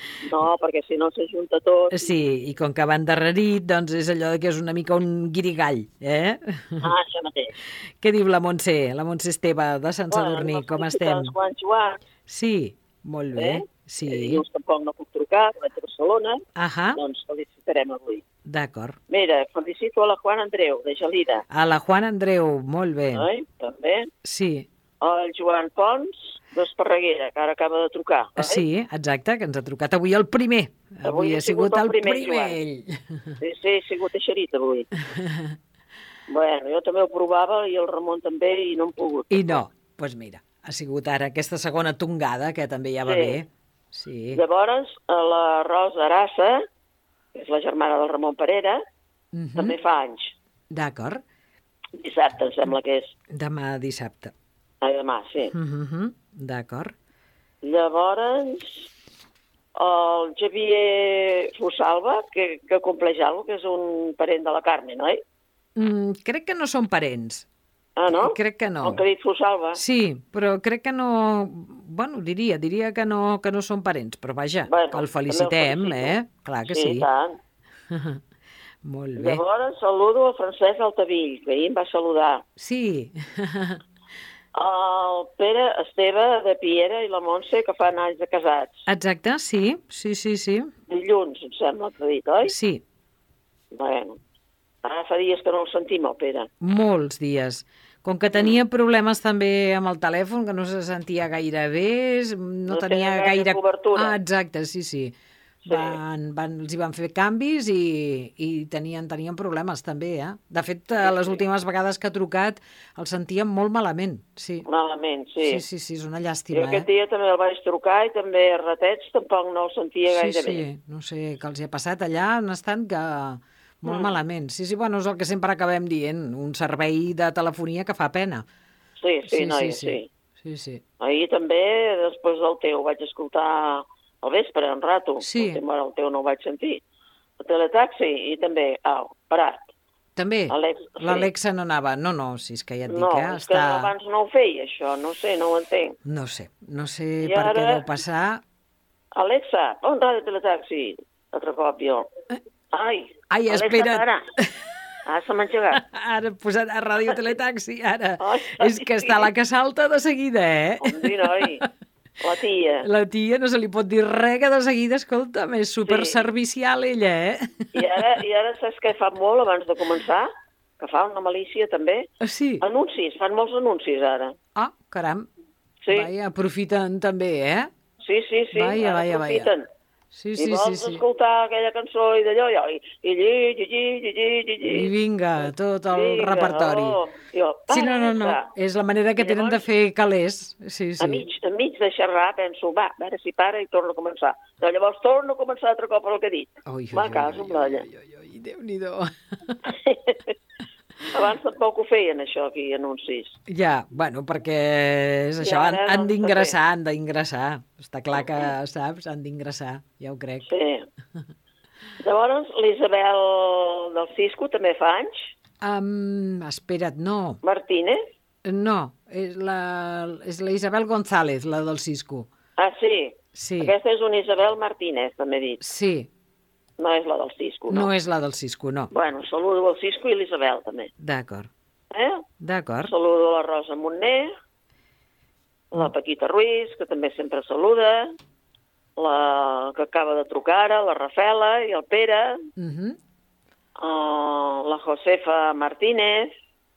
Speaker 12: No, perquè si no s'ajunta tot.
Speaker 1: Sí, i com que va endarrerit, doncs és allò que és una mica un guirigall, eh?
Speaker 12: Ah, això mateix.
Speaker 1: Què diu la Montse, la Montse Esteve de Sant Sadurní?
Speaker 12: Bueno,
Speaker 1: Com estem?
Speaker 12: Joan Joan.
Speaker 1: Sí, molt bé.
Speaker 12: Eh?
Speaker 1: Sí.
Speaker 12: Dilluns tampoc no puc trucar, vaig a Barcelona.
Speaker 1: Ahà.
Speaker 12: Doncs felicitarem avui.
Speaker 1: D'acord.
Speaker 12: Mira, felicito a la Juan Andreu, de Gelida.
Speaker 1: A la Juan Andreu, molt bé.
Speaker 12: Oi? També.
Speaker 1: Sí.
Speaker 12: El Joan Pons, d'Esparreguera, que ara acaba de trucar. Oi?
Speaker 1: Sí, exacte, que ens ha trucat avui el primer. Avui, avui ha sigut, sigut el primer, primer ell.
Speaker 12: Sí, sí, ha sigut eixerit avui. Bueno, jo també ho provava i el Ramon també i no hem pogut.
Speaker 1: I no, doncs pues mira, ha sigut ara aquesta segona tongada, que també ja va
Speaker 12: sí.
Speaker 1: bé. Sí.
Speaker 12: Llavors, la Rosa Arassa, que és la germana del Ramon Parera, uh -huh. també fa anys.
Speaker 1: D'acord.
Speaker 12: Dissabte, em sembla que és.
Speaker 1: Demà dissabte.
Speaker 12: Ah, demà, sí.
Speaker 1: Uh -huh. D'acord.
Speaker 12: Llavors, el Xavier Fusalva, que, que compleix alguna cosa, que és un parent de la Carmen, oi?
Speaker 1: Mm, crec que no són parents.
Speaker 12: Ah, no?
Speaker 1: Crec que no.
Speaker 12: El que ha dit Fusalva.
Speaker 1: Sí, però crec que no... Bueno, diria, diria que no, que no són parents, però vaja, bueno, que el felicitem, el eh? Clar que sí.
Speaker 12: Sí, tant.
Speaker 1: Molt bé.
Speaker 12: Llavors saludo el Francesc Altavill, que ahir em va saludar.
Speaker 1: Sí.
Speaker 12: El Pere Esteve de Piera i la Montse, que fan anys de casats.
Speaker 1: Exacte, sí, sí, sí, sí.
Speaker 12: Dilluns, em sembla que ha dit, oi?
Speaker 1: Sí.
Speaker 12: Bueno, ara fa dies que no el sentim, el Pere.
Speaker 1: Molts dies. Com que tenia problemes també amb el telèfon, que no se sentia gaire bé, no, no tenia gaire...
Speaker 12: gaire cobertura.
Speaker 1: Ah, exacte, sí, sí. Sí. Van, van, els hi van fer canvis i, i tenien, tenien problemes també, eh? De fet, sí, les últimes vegades que ha trucat el sentíem molt malament, sí.
Speaker 12: Malament, sí.
Speaker 1: Sí, sí, sí, és una llàstima,
Speaker 12: I aquest
Speaker 1: eh?
Speaker 12: dia també el vaig trucar i també ratets tampoc no el sentia gaire
Speaker 1: sí,
Speaker 12: bé.
Speaker 1: Sí, sí, no sé què els hi ha passat allà, han estat que... molt mm. malament. Sí, sí, bueno, és el que sempre acabem dient, un servei de telefonia que fa pena.
Speaker 12: Sí, sí, sí,
Speaker 1: sí,
Speaker 12: noi,
Speaker 1: sí.
Speaker 12: sí.
Speaker 1: sí, sí.
Speaker 12: Ahir també, després del teu, vaig escoltar al vespre, un rato.
Speaker 1: Sí.
Speaker 12: El, tema, el teu no ho vaig sentir. El teletaxi i també, au, parat.
Speaker 1: També?
Speaker 12: Sí.
Speaker 1: L'Alexa no anava? No, no, si és que ja et dic,
Speaker 12: no,
Speaker 1: eh?
Speaker 12: No, és
Speaker 1: està...
Speaker 12: que abans no ho feia, això, no sé, no ho entenc.
Speaker 1: No sé, no sé
Speaker 12: I
Speaker 1: per
Speaker 12: ara...
Speaker 1: què deu passar.
Speaker 12: Alexa, on ràdio teletaxi? Altre cop jo. Ai,
Speaker 1: Ai,
Speaker 12: Alexa,
Speaker 1: espera't.
Speaker 12: para. Ah, se m'ha engegat.
Speaker 1: Ara posarà ràdio teletaxi, ara.
Speaker 12: Ai,
Speaker 1: és que
Speaker 12: sí.
Speaker 1: està la que salta de seguida, eh?
Speaker 12: On dir, noi? La tia.
Speaker 1: La tia no se li pot dir res, que de seguida, escolta, és superservicial ella, eh?
Speaker 12: I ara, I ara saps què fa molt abans de començar? Que fa una malícia també.
Speaker 1: Ah, sí?
Speaker 12: Anuncis, fan molts anuncis ara.
Speaker 1: Ah, caram.
Speaker 12: Sí.
Speaker 1: Vaja, aprofiten també, eh?
Speaker 12: Sí, sí, sí,
Speaker 1: vaja,
Speaker 12: ara
Speaker 1: vaja,
Speaker 12: aprofiten.
Speaker 1: Vaja. Sí, sí,
Speaker 12: I vols
Speaker 1: sí, sí.
Speaker 12: escoltar aquella cançó i d'allò, i, i lli, lli, lli, lli, lli, lli.
Speaker 1: I vinga, tot el
Speaker 12: vinga,
Speaker 1: repertori.
Speaker 12: Oh, jo,
Speaker 1: sí, no, no, no, és la manera que tenen de fer calés. Sí, sí.
Speaker 12: A mig, a mig de xerrar penso, va, a veure si para i torno a començar. Però llavors torno a començar altre cop el que he dit.
Speaker 1: Ui, ui,
Speaker 12: va, caso amb l'olla.
Speaker 1: Ui, ui, ui, Déu-n'hi-do.
Speaker 12: Abans tampoc ho feien, això, aquí, anuncis.
Speaker 1: Ja, bueno, perquè és això, han, han d'ingressar, han d'ingressar. Està clar que, saps, han d'ingressar, ja ho crec.
Speaker 12: Sí. Llavors, l'Isabel del Cisco també fa anys?
Speaker 1: Um, espera't, no.
Speaker 12: Martínez?
Speaker 1: No, és la, és la Isabel González, la del Cisco.
Speaker 12: Ah, sí?
Speaker 1: Sí.
Speaker 12: Aquesta és una Isabel Martínez, també he dit.
Speaker 1: Sí.
Speaker 12: No és la del Cisco, no?
Speaker 1: No és la del Cisco, no.
Speaker 12: Bueno, saludo el Cisco i l'Isabel, també.
Speaker 1: D'acord.
Speaker 12: Eh?
Speaker 1: D'acord.
Speaker 12: Saludo la Rosa Montner, la Paquita Ruiz, que també sempre saluda, la que acaba de trucar ara, la Rafela i el Pere,
Speaker 1: uh -huh.
Speaker 12: uh, la Josefa Martínez,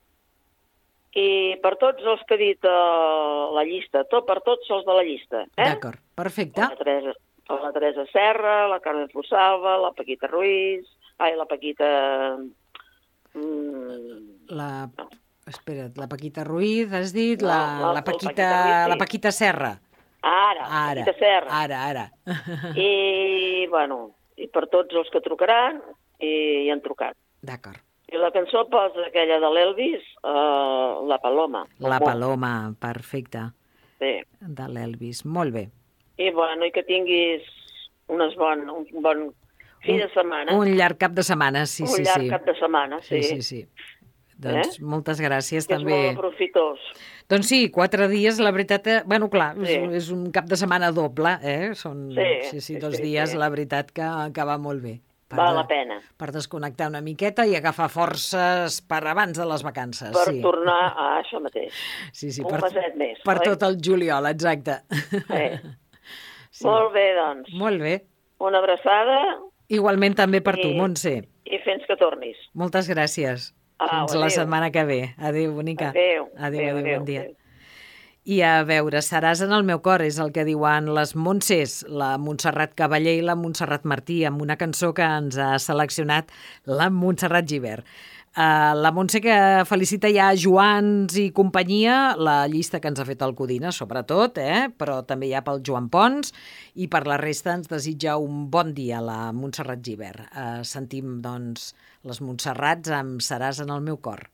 Speaker 12: i per tots els que he dit uh, la llista, tot, per tots els de la llista. Eh?
Speaker 1: D'acord, perfecte.
Speaker 12: La Teresa, la Teresa Serra, la Carmen Fusalva, la Paquita Ruiz, ai, la Paquita... Mm...
Speaker 1: La... Espera't, la Paquita Ruiz, has dit?
Speaker 12: No,
Speaker 1: la,
Speaker 12: la,
Speaker 1: la, Paquita,
Speaker 12: Paquita Ruiz, sí.
Speaker 1: la Paquita Serra.
Speaker 12: Ara,
Speaker 1: ara,
Speaker 12: Paquita Serra.
Speaker 1: Ara, ara.
Speaker 12: I, bueno, i per tots els que trucaran, i, i han trucat.
Speaker 1: D'acord.
Speaker 12: I la cançó posa aquella de l'Elvis, uh, La Paloma.
Speaker 1: La Paloma, perfecte.
Speaker 12: Sí.
Speaker 1: De l'Elvis, molt bé.
Speaker 12: I, bueno, i que tinguis unes bon, un bon fi
Speaker 1: un,
Speaker 12: de setmana.
Speaker 1: Un llarg cap de setmana, sí,
Speaker 12: un
Speaker 1: sí, sí.
Speaker 12: Un llarg cap de setmana, sí.
Speaker 1: Sí, sí, sí. Doncs
Speaker 12: eh?
Speaker 1: moltes gràcies,
Speaker 12: que
Speaker 1: també.
Speaker 12: és molt profitós.
Speaker 1: Doncs sí, quatre dies, la veritat... Eh, bueno, clar,
Speaker 12: Sí.
Speaker 1: és, és un cap de setmana doble, eh? Són,
Speaker 12: Sí,
Speaker 1: sí, sí,
Speaker 12: sí,
Speaker 1: dos
Speaker 12: sí,
Speaker 1: dies,
Speaker 12: sí.
Speaker 1: la veritat que, que va molt bé. Per
Speaker 12: Val
Speaker 1: de-
Speaker 12: la pena.
Speaker 1: Per desconnectar una miqueta i agafar forces per abans de les vacances.
Speaker 12: Per
Speaker 1: sí.
Speaker 12: tornar a això mateix.
Speaker 1: Sí, sí,
Speaker 12: un
Speaker 1: per,
Speaker 12: meset més.
Speaker 1: per
Speaker 12: oi?
Speaker 1: tot el juliol, exacte.
Speaker 12: Eh.
Speaker 1: Sí.
Speaker 12: Molt bé, doncs.
Speaker 1: Molt bé.
Speaker 12: Una abraçada
Speaker 1: Igualment també per tu,
Speaker 12: I-
Speaker 1: Montse.
Speaker 12: i fins que tornis.
Speaker 1: Moltes gràcies.
Speaker 12: Au,
Speaker 1: Fins la
Speaker 12: adéu.
Speaker 1: setmana que ve. Adéu, bonica.
Speaker 12: Adéu.
Speaker 1: Adéu, adéu,
Speaker 12: adéu,
Speaker 1: bon dia.
Speaker 12: adéu.
Speaker 1: I a veure, seràs en el meu cor, és el que diuen les Montses, la Montserrat Cavaller i la Montserrat Martí, amb una cançó que ens ha seleccionat la Montserrat Gibert. Uh, la Montse que felicita ja Joans i companyia, la llista que ens ha fet el Codina, sobretot, eh? Però també hi ha pel Joan Pons, i per la resta ens desitja un bon dia la Montserrat Gibert. Uh, sentim, doncs, les Montserrats amb Seràs en el meu cor.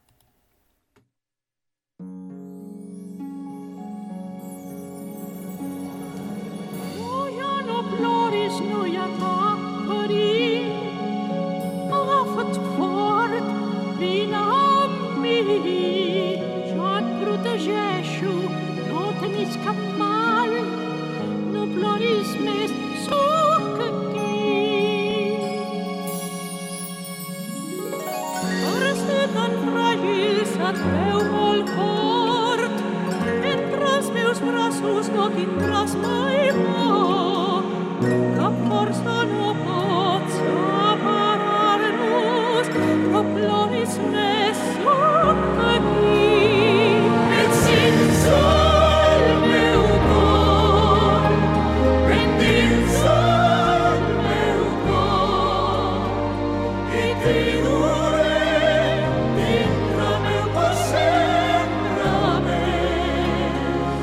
Speaker 7: No ploris, no hi ha cap perill. Agafa't fort, vine amb mi. Jo et protegeixo, no tenis cap mal. No ploris més, sóc aquí. Per ser tan fràgil se't veu molt fort. Entre els meus braços no tindràs mai por. Cap força no pot separar-nos, no ploris més, sóc aquí. Ets dins el meu cor, ben dins el meu cor, i t'hi duré dintre meu cor sempre més.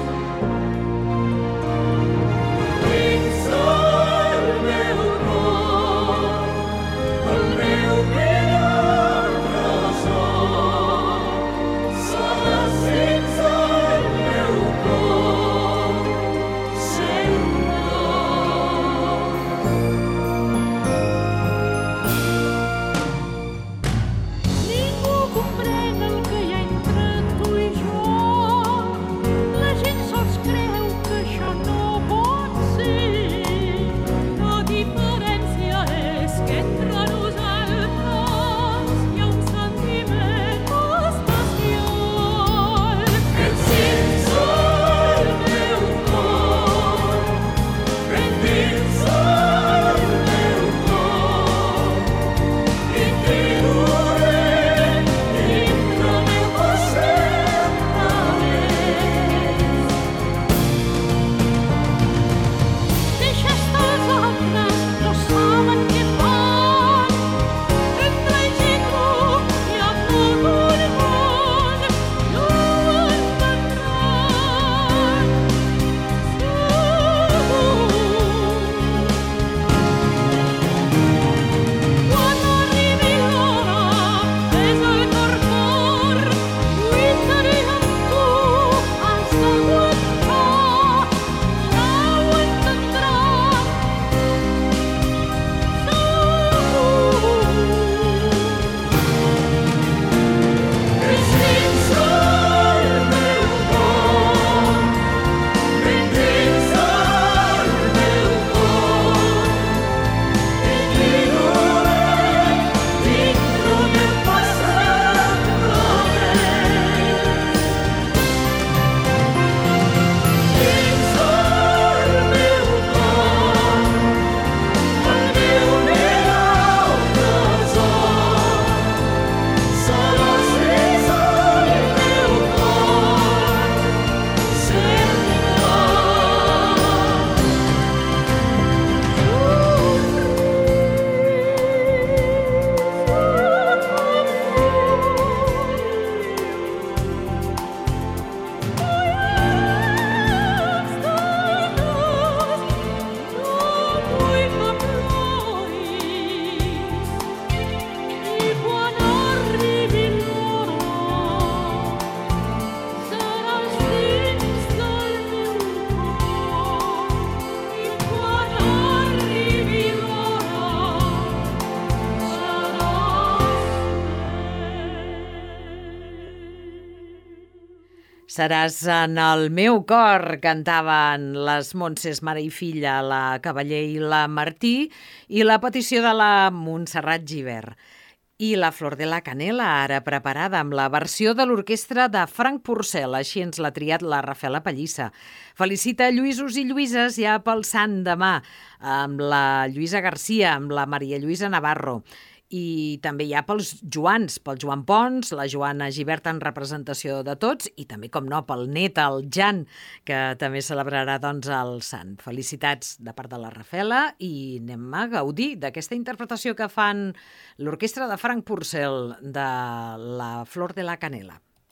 Speaker 7: Dins el meu cor, el meu millor tresor, seràs dins el meu cor sempre.
Speaker 1: Seràs en el meu cor, cantaven les Montses, mare i filla, la Cavaller i la Martí, i la petició de la Montserrat Gibert. I la Flor de la Canela, ara preparada amb la versió de l'orquestra de Frank Purcell, així ens l'ha triat la Rafaela Pallissa. Felicita Lluïsos i Lluïses ja pel Sant demà, amb la Lluïsa Garcia, amb la Maria Lluïsa Navarro, i també hi ha pels Joans, pel Joan Pons, la Joana Gibert en representació de tots, i també, com no, pel net, el Jan, que també celebrarà doncs, el Sant. Felicitats de part de la Rafaela i anem a gaudir d'aquesta interpretació que fan l'orquestra de Frank Purcell de la Flor de la Canela.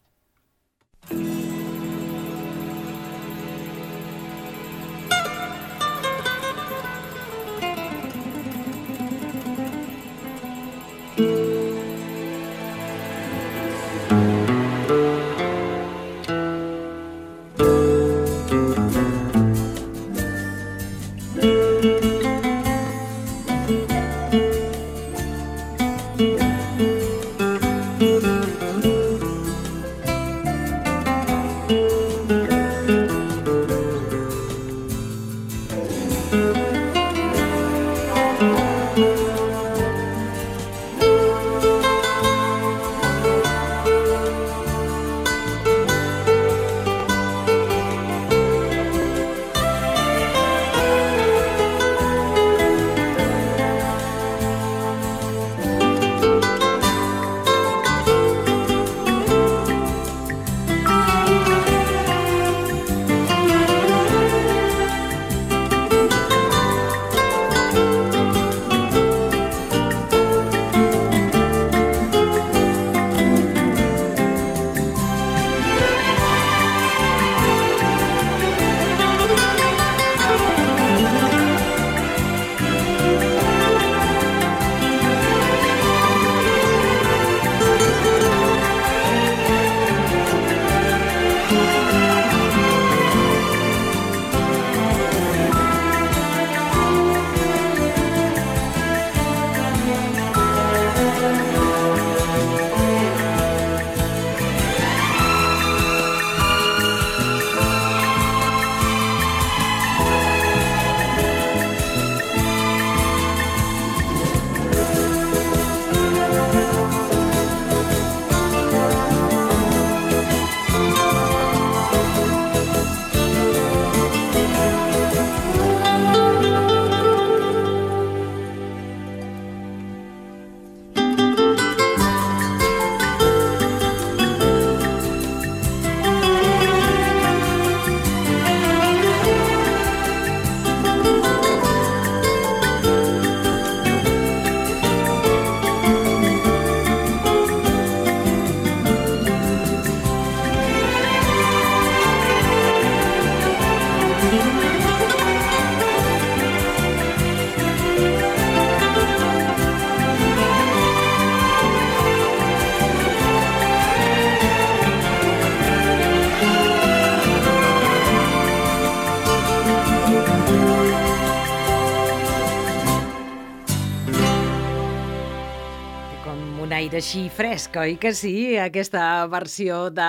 Speaker 1: aire així fresc, oi que sí? Aquesta versió de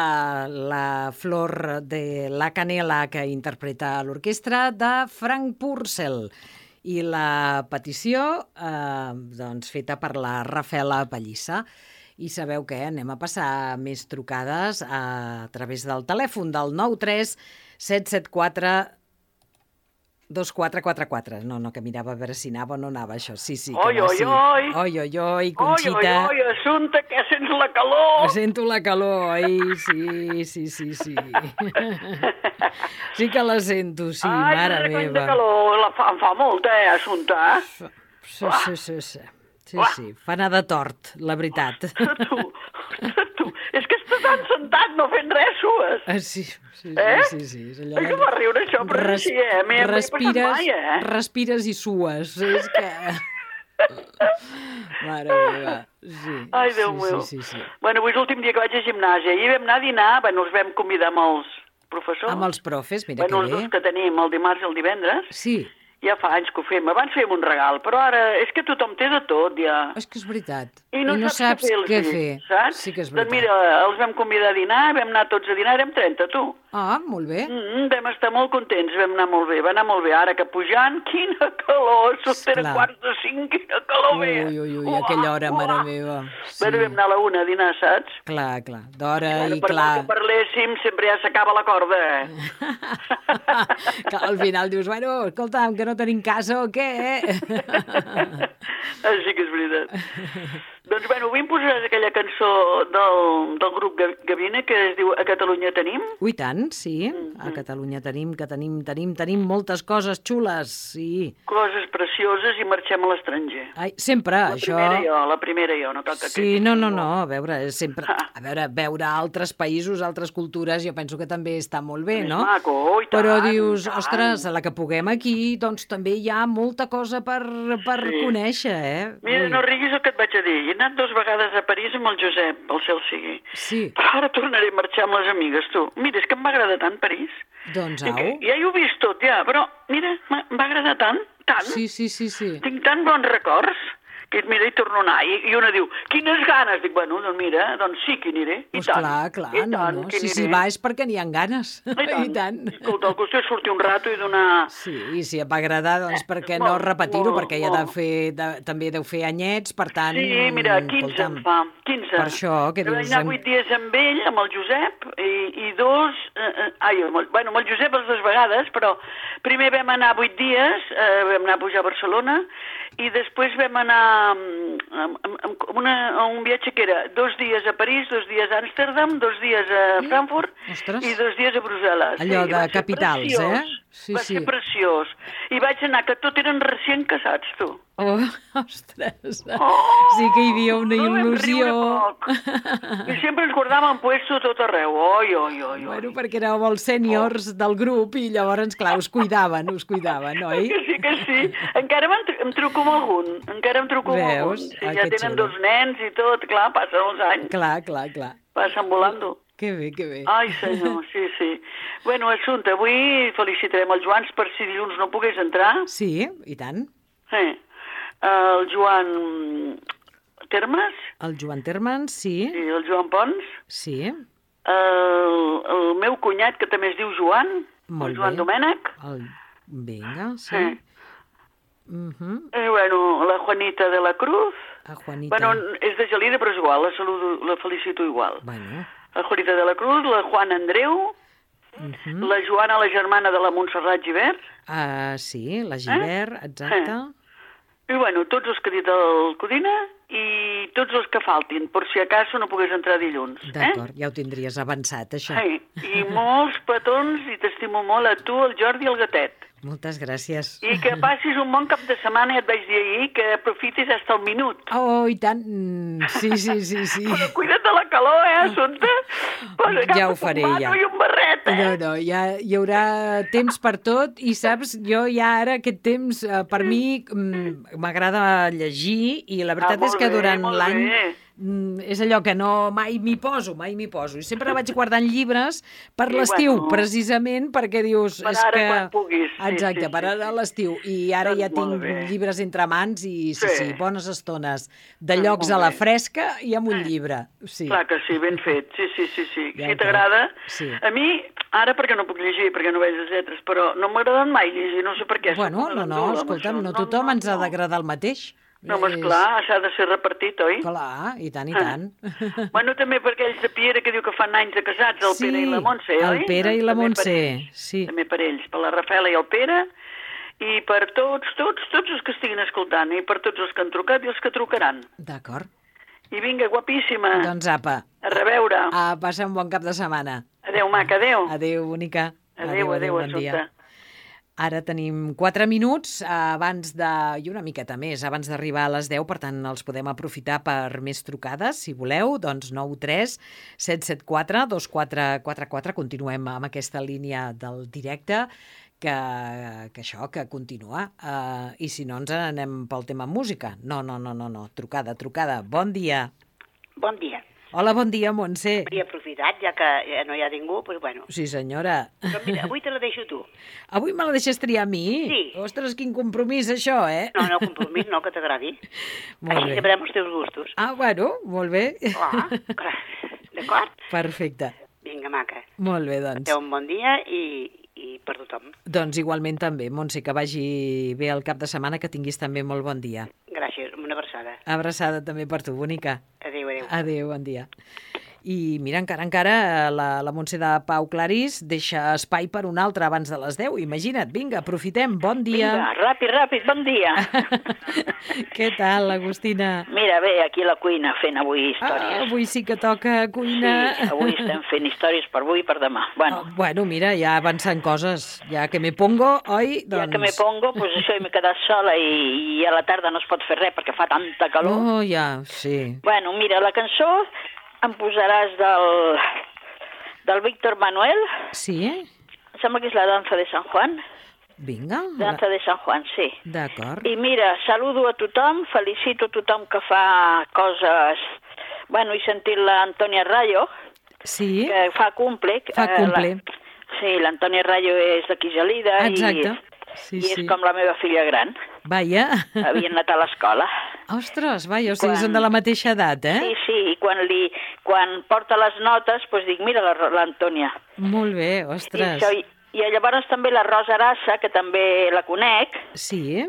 Speaker 1: la Flor de la Canela que interpreta l'orquestra de Frank Purcell. I la petició, eh, doncs, feta per la Rafaela Pallissa. I sabeu què? Anem a passar més trucades a través del telèfon del nou tres set set quatre dos quatre quatre quatre. No, no, que mirava a veure si anava o no anava això. Sí, sí, que
Speaker 3: oi,
Speaker 1: va,
Speaker 3: oi,
Speaker 1: sí.
Speaker 3: oi.
Speaker 1: Oi, oi, oi, Conxita.
Speaker 3: Oi, oi, oi, Assumpta, que sents la calor.
Speaker 1: Sento la calor, oi, sí, sí, sí, sí. Sí que la sento, sí,
Speaker 3: Ai,
Speaker 1: mare
Speaker 3: meva. Ai,
Speaker 1: meva.
Speaker 3: calor, la fa, em fa molta, eh, Assumpta?
Speaker 1: Sí, sí, sí, sí. Sí, sí, fa anar de tort, la veritat.
Speaker 3: Tu, tu, és que estàs tan sentat no fent res, sues.
Speaker 1: Ah, sí, sí,
Speaker 3: eh?
Speaker 1: sí, sí, sí.
Speaker 3: Ai, que va riure això, però Res, així, eh? M'he
Speaker 1: respires,
Speaker 3: mai, eh?
Speaker 1: respires i sues, és que... Mare meva, sí.
Speaker 3: Ai, Déu
Speaker 1: sí,
Speaker 3: meu.
Speaker 1: Sí, sí, sí.
Speaker 3: Bueno, avui és l'últim dia que vaig a gimnàsia. Ahir vam anar a dinar, bueno, els vam convidar amb els professors.
Speaker 1: Amb els profes, mira
Speaker 3: bueno,
Speaker 1: que bé.
Speaker 3: Bueno, els dos que tenim, el dimarts i el divendres.
Speaker 1: Sí.
Speaker 13: Ja fa anys que ho fem. Abans fèiem un regal, però ara és que tothom té de tot, ja.
Speaker 1: És que és veritat.
Speaker 13: I no,
Speaker 1: I no
Speaker 13: saps,
Speaker 1: saps
Speaker 13: què
Speaker 1: què fer.
Speaker 13: Saps?
Speaker 1: Sí que és
Speaker 13: Doncs
Speaker 1: veritat.
Speaker 13: mira, els vam convidar a dinar, vam anar tots a dinar, érem trenta, tu.
Speaker 1: Ah, molt bé.
Speaker 13: Mm -hmm, vam estar molt contents, vam anar molt bé, va anar molt bé. Ara que pujant, quina calor, són
Speaker 1: Clar.
Speaker 13: quarts de cinc, quina calor
Speaker 1: Ui,
Speaker 13: ve.
Speaker 1: ui, ui, ui, aquella hora, mare meva.
Speaker 13: Sí. Bueno, vam anar a la una a dinar, saps?
Speaker 1: Clar, clar, d'hora
Speaker 13: Bueno,
Speaker 1: i
Speaker 13: per
Speaker 1: clar.
Speaker 13: molt que parléssim, sempre ja s'acaba la corda, eh?
Speaker 1: Clar, al final dius, bueno, escolta'm, que no tenim casa o què, eh?
Speaker 13: Així que és veritat. Doncs, bueno, avui em posaràs aquella cançó del, del grup Gavina que es diu A Catalunya tenim.
Speaker 1: Ui, tant, sí. A Catalunya tenim, que tenim, tenim, tenim moltes coses xules, sí.
Speaker 13: Coses precioses i marxem a l'estranger.
Speaker 1: Ai, sempre,
Speaker 13: la
Speaker 1: això...
Speaker 13: La primera jo, la primera jo, no cal que...
Speaker 1: Sí, no, no, no, a veure, és sempre... A veure, veure altres països, altres cultures, jo penso que també està molt bé, no?
Speaker 13: És maco, i tant,
Speaker 1: Però dius,
Speaker 13: tant.
Speaker 1: ostres, a la que puguem aquí, doncs també hi ha molta cosa per, per
Speaker 13: Sí.
Speaker 1: conèixer, eh?
Speaker 13: Mira,
Speaker 1: Ui.
Speaker 13: no riguis el que et vaig a dir. He anat dues vegades a París amb el Josep, el cel sigui.
Speaker 1: Sí.
Speaker 13: Però ara tornaré a marxar amb les amigues, tu. Mira, és que em va agradar tant París.
Speaker 1: Doncs
Speaker 13: I que,
Speaker 1: au.
Speaker 13: ja hi ho he vist tot, ja, però, mira, m'ha- em va agradar tant, tant.
Speaker 1: Sí, sí, sí, sí.
Speaker 13: Tinc tan bons records que mira, hi torno a anar. I, i una diu, quines ganes? Dic, bueno, doncs mira, doncs sí que hi aniré. I
Speaker 1: Pues
Speaker 13: tant.
Speaker 1: clar, clar,
Speaker 13: I
Speaker 1: no,
Speaker 13: tant,
Speaker 1: no.
Speaker 13: que
Speaker 1: Si
Speaker 13: aniré.
Speaker 1: s'hi va és perquè n'hi ha ganes.
Speaker 13: I tant.
Speaker 1: I tant.
Speaker 13: Escolta, el qüestió és sortir un rato i donar...
Speaker 1: Sí, i si et va agradar, doncs per què no
Speaker 13: Molt,
Speaker 1: repetir-ho?
Speaker 13: molt,
Speaker 1: Perquè ja de
Speaker 13: molt.
Speaker 1: fer, de, també deu fer anyets, per tant...
Speaker 13: Sí, mira, quinze
Speaker 1: escolta'm,
Speaker 13: em fa, quinze.
Speaker 1: Per això, que
Speaker 13: Vaig
Speaker 1: dius...
Speaker 13: anar
Speaker 1: em-
Speaker 13: vuit dies amb ell, amb el Josep, i, i dos... Eh, eh, ai, amb el, bueno, amb el Josep les dues vegades, però primer vam anar vuit dies, eh, vam anar a pujar a Barcelona, i després vam anar mm, amb, amb, amb una, a un viatge que era dos dies a París, dos dies a Amsterdam, dos dies a Frankfurt
Speaker 1: Ostres.
Speaker 13: i dos dies a Brussel·les.
Speaker 1: Allò
Speaker 13: Sí,
Speaker 1: de
Speaker 13: va ser
Speaker 1: capitals,
Speaker 13: preciós.
Speaker 1: eh? Sí,
Speaker 13: va
Speaker 1: sí.
Speaker 13: ser preciós. I vaig anar, que tot eren recient casats, tu.
Speaker 1: Oh, ostres,
Speaker 13: Oh,
Speaker 1: sí que hi havia una
Speaker 13: no vam
Speaker 1: il·lusió.
Speaker 13: riure poc. I sempre ens guardàvem puesto tot arreu. Oi, oi, oi, oi.
Speaker 1: Bueno, perquè éreu els sèniors del grup i llavors, clar, us cuidaven, us cuidaven, oi?
Speaker 13: Que sí, que sí. Encara em, em truco amb algun. Encara em truco amb algun.
Speaker 1: Veus?
Speaker 13: Sí,
Speaker 1: Ah,
Speaker 13: ja
Speaker 1: que
Speaker 13: tenen
Speaker 1: xulo.
Speaker 13: dos nens i tot, clar, passen els anys.
Speaker 1: Clar, clar, clar.
Speaker 13: Passen volando.
Speaker 1: Que bé, que bé.
Speaker 13: Ai, senyor, sí, sí. Bueno, Assumpta, avui felicitarem el Joan per si dilluns no pogués entrar.
Speaker 1: Sí, i tant.
Speaker 13: Sí. El Joan Termes,
Speaker 1: El Joan Termans, sí.
Speaker 13: sí, el Joan Pons,
Speaker 1: Sí,
Speaker 13: el, el meu cunyat, que també es diu Joan,
Speaker 1: molt
Speaker 13: el Joan
Speaker 1: bé.
Speaker 13: Domènec,
Speaker 1: El... Vinga, sí.
Speaker 13: Sí.
Speaker 1: Mhm.
Speaker 13: i bueno, la Juanita de la Cruz.
Speaker 1: A Juanita.
Speaker 13: Bueno, és de Gelida, però és igual, la saludo, la felicito igual.
Speaker 1: Bueno.
Speaker 13: La Juanita de la Cruz, la Juana Andreu,
Speaker 1: Mhm.
Speaker 13: la Joana, la germana de la Montserrat Givert,
Speaker 1: Ah, sí, la Givert, exacte.
Speaker 13: i bueno, tots els que ha dit el Codina i tots els que faltin, per si acaso no pogués entrar dilluns.
Speaker 1: D'acord, ja ho tindries avançat,
Speaker 13: Eh?
Speaker 1: això.
Speaker 13: Sí, i molts petons i t'estimo molt a tu, el Jordi i el gatet.
Speaker 1: Moltes gràcies.
Speaker 13: I que passis un bon cap de setmana, ja et vaig dir ahir, que aprofitis fins al minut.
Speaker 1: Oh, i tant. Mm, Sí, sí, sí, sí.
Speaker 13: Però cuida't de la calor, eh, Assumpta? Posa
Speaker 1: Ja
Speaker 13: cap
Speaker 1: ho faré,
Speaker 13: de
Speaker 1: ja.
Speaker 13: I un barret, eh?
Speaker 1: No, no, ja hi haurà temps per tot i saps, jo ja ara aquest temps, eh, per mi, mm, m'agrada llegir i la veritat
Speaker 13: Ah,
Speaker 1: és
Speaker 13: molt
Speaker 1: que
Speaker 13: bé,
Speaker 1: durant
Speaker 13: molt
Speaker 1: l'any
Speaker 13: bé.
Speaker 1: mm, és allò que no mai m'hi poso, mai m'hi poso. I sempre vaig guardant llibres per
Speaker 13: Sí,
Speaker 1: l'estiu,
Speaker 13: bueno.
Speaker 1: precisament perquè dius...
Speaker 13: Per
Speaker 1: és
Speaker 13: ara,
Speaker 1: que...
Speaker 13: quan puguis. Sí,
Speaker 1: Exacte,
Speaker 13: sí,
Speaker 1: per
Speaker 13: sí,
Speaker 1: ara a l'estiu. I ara
Speaker 13: Doncs
Speaker 1: ja
Speaker 13: molt
Speaker 1: tinc
Speaker 13: bé.
Speaker 1: llibres entre mans i sí, sí,
Speaker 13: Sí.
Speaker 1: bones estones de
Speaker 13: Doncs
Speaker 1: llocs
Speaker 13: molt
Speaker 1: a la
Speaker 13: bé.
Speaker 1: fresca i amb un llibre. Sí.
Speaker 13: Clar que sí, ben fet. Sí, sí, sí, sí.
Speaker 1: Ja
Speaker 13: si
Speaker 1: ho
Speaker 13: t'agrada...
Speaker 1: crec, sí.
Speaker 13: A mi, ara perquè no puc llegir, perquè no veig les lletres, però no m'ha agradat mai llegir, no sé per què.
Speaker 1: Bueno,
Speaker 13: soc
Speaker 1: no,
Speaker 13: una
Speaker 1: no,
Speaker 13: gandula, amb
Speaker 1: escolta'm,
Speaker 13: això.
Speaker 1: no tothom ens ha d'agradar el mateix.
Speaker 13: No, però
Speaker 1: És-
Speaker 13: esclar, s'ha de ser repartit, oi?
Speaker 1: Clar, i tant, i
Speaker 13: Ah.
Speaker 1: tant.
Speaker 13: Bueno, també per aquells de Piera que diu que fan anys de casats, el
Speaker 1: Sí,
Speaker 13: Pere i la Montse, oi?
Speaker 1: el Pere i
Speaker 13: Doncs
Speaker 1: la
Speaker 13: també per
Speaker 1: Montse,
Speaker 13: ells,
Speaker 1: sí.
Speaker 13: També per ells, per la Rafaela i el Pere, i per tots, tots, tots els que estiguin escoltant, i per tots els que han trucat i els que trucaran.
Speaker 1: D'acord.
Speaker 13: I vinga, guapíssima.
Speaker 1: Doncs apa,
Speaker 13: A reveure.
Speaker 1: a passar un bon cap de setmana.
Speaker 13: Adéu, maca, adéu.
Speaker 1: Adéu, bonica.
Speaker 13: Adéu, adéu,
Speaker 1: bon dia.
Speaker 13: Assumpta.
Speaker 1: Ara tenim quatre minuts abans de... i una miqueta més, abans d'arribar a les deu, per tant els podem aprofitar per més trucades, si voleu, doncs nou tres set set quatre dos quatre quatre quatre. Continuem amb aquesta línia del directe, que, que això, que continua. Uh, I si no, ens anem pel tema música. No, no, no, no, no. Trucada, trucada. Bon dia.
Speaker 14: Bon dia.
Speaker 1: Hola, bon dia, Montse.
Speaker 14: He aprofitat, ja que ja no hi ha ningú, doncs bueno.
Speaker 1: Sí, senyora.
Speaker 14: Però mira, avui te la deixo tu.
Speaker 1: Avui me la deixes triar a mi?
Speaker 14: Sí.
Speaker 1: Ostres, quin compromís, això, eh?
Speaker 14: No, no, compromís no, que t'agradi.
Speaker 1: Molt
Speaker 14: Així
Speaker 1: bé.
Speaker 14: sabrem els teus gustos.
Speaker 1: Ah, bueno, molt bé.
Speaker 14: Clar, clar. D'acord?
Speaker 1: Perfecte.
Speaker 14: Vinga, maca.
Speaker 1: Molt bé, doncs.
Speaker 14: Teu un bon dia i, i per tothom.
Speaker 1: Doncs igualment també, Montse, que vagi bé el cap de setmana, que tinguis també molt bon dia.
Speaker 14: Gràcies, una abraçada.
Speaker 1: Abraçada també per tu, bonica.
Speaker 14: Adéu, adéu.
Speaker 1: Adéu, bon dia. I mira, encara, encara, la, la Montse de Pau Clarís deixa espai per un altre abans de les deu. Imagina't, vinga, aprofitem, bon dia.
Speaker 15: Vinga, ràpid, ràpid, bon dia.
Speaker 1: Què tal, Agustina?
Speaker 15: Mira, bé, aquí a la cuina fent avui històries.
Speaker 1: Ah, avui sí que toca cuina.
Speaker 15: Sí, avui estem fent històries per avui i per demà. Bueno,
Speaker 1: Oh, bueno, mira, ja avançant coses. Ja que me pongo, oi? Doncs...
Speaker 15: ja que me pongo, pues això, m'he quedat sola i, i a la tarda no es pot fer res perquè fa tanta calor.
Speaker 1: Oh, ja, sí.
Speaker 15: Bueno, mira, la cançó em posaràs del, del Víctor Manuel.
Speaker 1: Sí?
Speaker 15: Em sembla que és la danza de San Juan.
Speaker 1: Vinga.
Speaker 15: Danza de San Juan, sí.
Speaker 1: D'acord.
Speaker 15: I mira, saludo a tothom, felicito a tothom que fa coses... Bueno, he sentit l'Antònia Rayo,
Speaker 1: sí.
Speaker 15: que fa cumple.
Speaker 1: Fa cumple.
Speaker 15: Eh, la... Sí, l'Antònia Rayo és d'aquí Gelida.
Speaker 1: Exacte.
Speaker 15: I...
Speaker 1: Sí,
Speaker 15: I és
Speaker 1: sí.
Speaker 15: com la meva filla gran.
Speaker 1: Vaja.
Speaker 15: Havia anat a l'escola.
Speaker 1: Ostres, vaja, o sigui,
Speaker 15: Quan-
Speaker 1: són de la mateixa edat, eh?
Speaker 15: Sí, sí, i quan, li, quan porta les notes, doncs dic, mira la- l'Antònia.
Speaker 1: Molt bé,
Speaker 15: I,
Speaker 1: ostres.
Speaker 15: això, i, I llavors també la Rosa Arassa, que també la conec,
Speaker 1: Sí,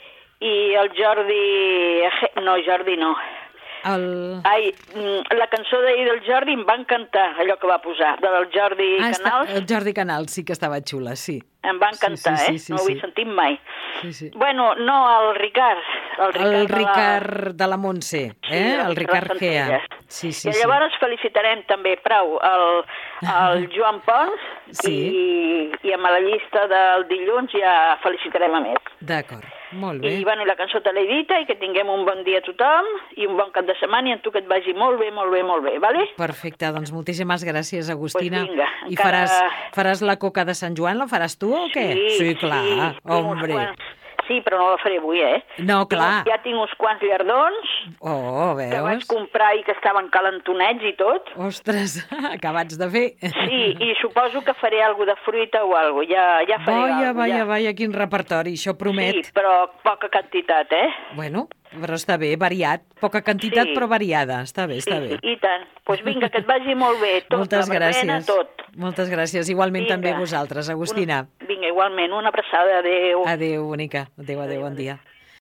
Speaker 15: i el Jordi... No, Jordi no.
Speaker 1: el...
Speaker 15: Ai, mm, la cançó d'ahir del Jordi em va encantar, allò que va posar, del Jordi
Speaker 1: Ah, està...
Speaker 15: Canals.
Speaker 1: el Jordi Canals sí que estava xula, sí.
Speaker 15: Em va encantar,
Speaker 1: sí, sí,
Speaker 15: eh?
Speaker 1: sí,
Speaker 15: no ho
Speaker 1: sí.
Speaker 15: he sentit mai.
Speaker 1: Sí, sí.
Speaker 15: Bueno, no, el Ricard. El Ricard,
Speaker 1: El
Speaker 15: de la-
Speaker 1: Ricard de la Montse, eh?
Speaker 15: Sí,
Speaker 1: el
Speaker 15: de
Speaker 1: Ricard
Speaker 15: les
Speaker 1: Gea.
Speaker 15: Centelles.
Speaker 1: Sí, sí,
Speaker 15: I
Speaker 1: sí.
Speaker 15: llavors felicitarem també prou el, el Joan Pons
Speaker 1: Sí.
Speaker 15: i, i amb la llista del dilluns ja felicitarem a més.
Speaker 1: D'acord, molt bé.
Speaker 15: I, bueno, i la cançó te l'he dita i que tinguem un bon dia a tothom i un bon cap de setmana i en tu que et vagi molt bé, molt bé, molt bé, vale?
Speaker 1: Perfecte, doncs moltíssimes gràcies, Agustina.
Speaker 15: Pues vinga,
Speaker 1: I
Speaker 15: encara-
Speaker 1: faràs, faràs la coca de Sant Joan, la faràs tu o què? Sí, clar,
Speaker 15: tinc uns
Speaker 1: hombre.
Speaker 15: quants- Sí, però no la faré avui, eh?
Speaker 1: No, clar.
Speaker 15: Ja tinc uns quants llardons
Speaker 1: Oh,
Speaker 15: que vaig
Speaker 1: veus?
Speaker 15: comprar i que estaven calentonets i tot.
Speaker 1: Ostres, acabats de fer.
Speaker 15: Sí, i suposo que faré alguna de fruita o alguna cosa. Ja, ja faré
Speaker 1: Vaja,
Speaker 15: alguna
Speaker 1: vaja,
Speaker 15: ja.
Speaker 1: vaja, quin repertori, això promet.
Speaker 15: Sí, però poca quantitat, eh?
Speaker 1: Bueno, però està bé, variat. Poca quantitat,
Speaker 15: Sí.
Speaker 1: però variada. Està bé, està bé.
Speaker 15: I tant. Doncs pues vinga, que et vagi molt bé. Tot,
Speaker 1: Moltes
Speaker 15: la verbena,
Speaker 1: gràcies.
Speaker 15: tot.
Speaker 1: Moltes gràcies. Igualment
Speaker 15: Vinga.
Speaker 1: també a vosaltres, Agustina.
Speaker 15: Vinga, igualment. Una abraçada. Adéu.
Speaker 1: Adéu, bonica. Adéu, adéu, bon dia.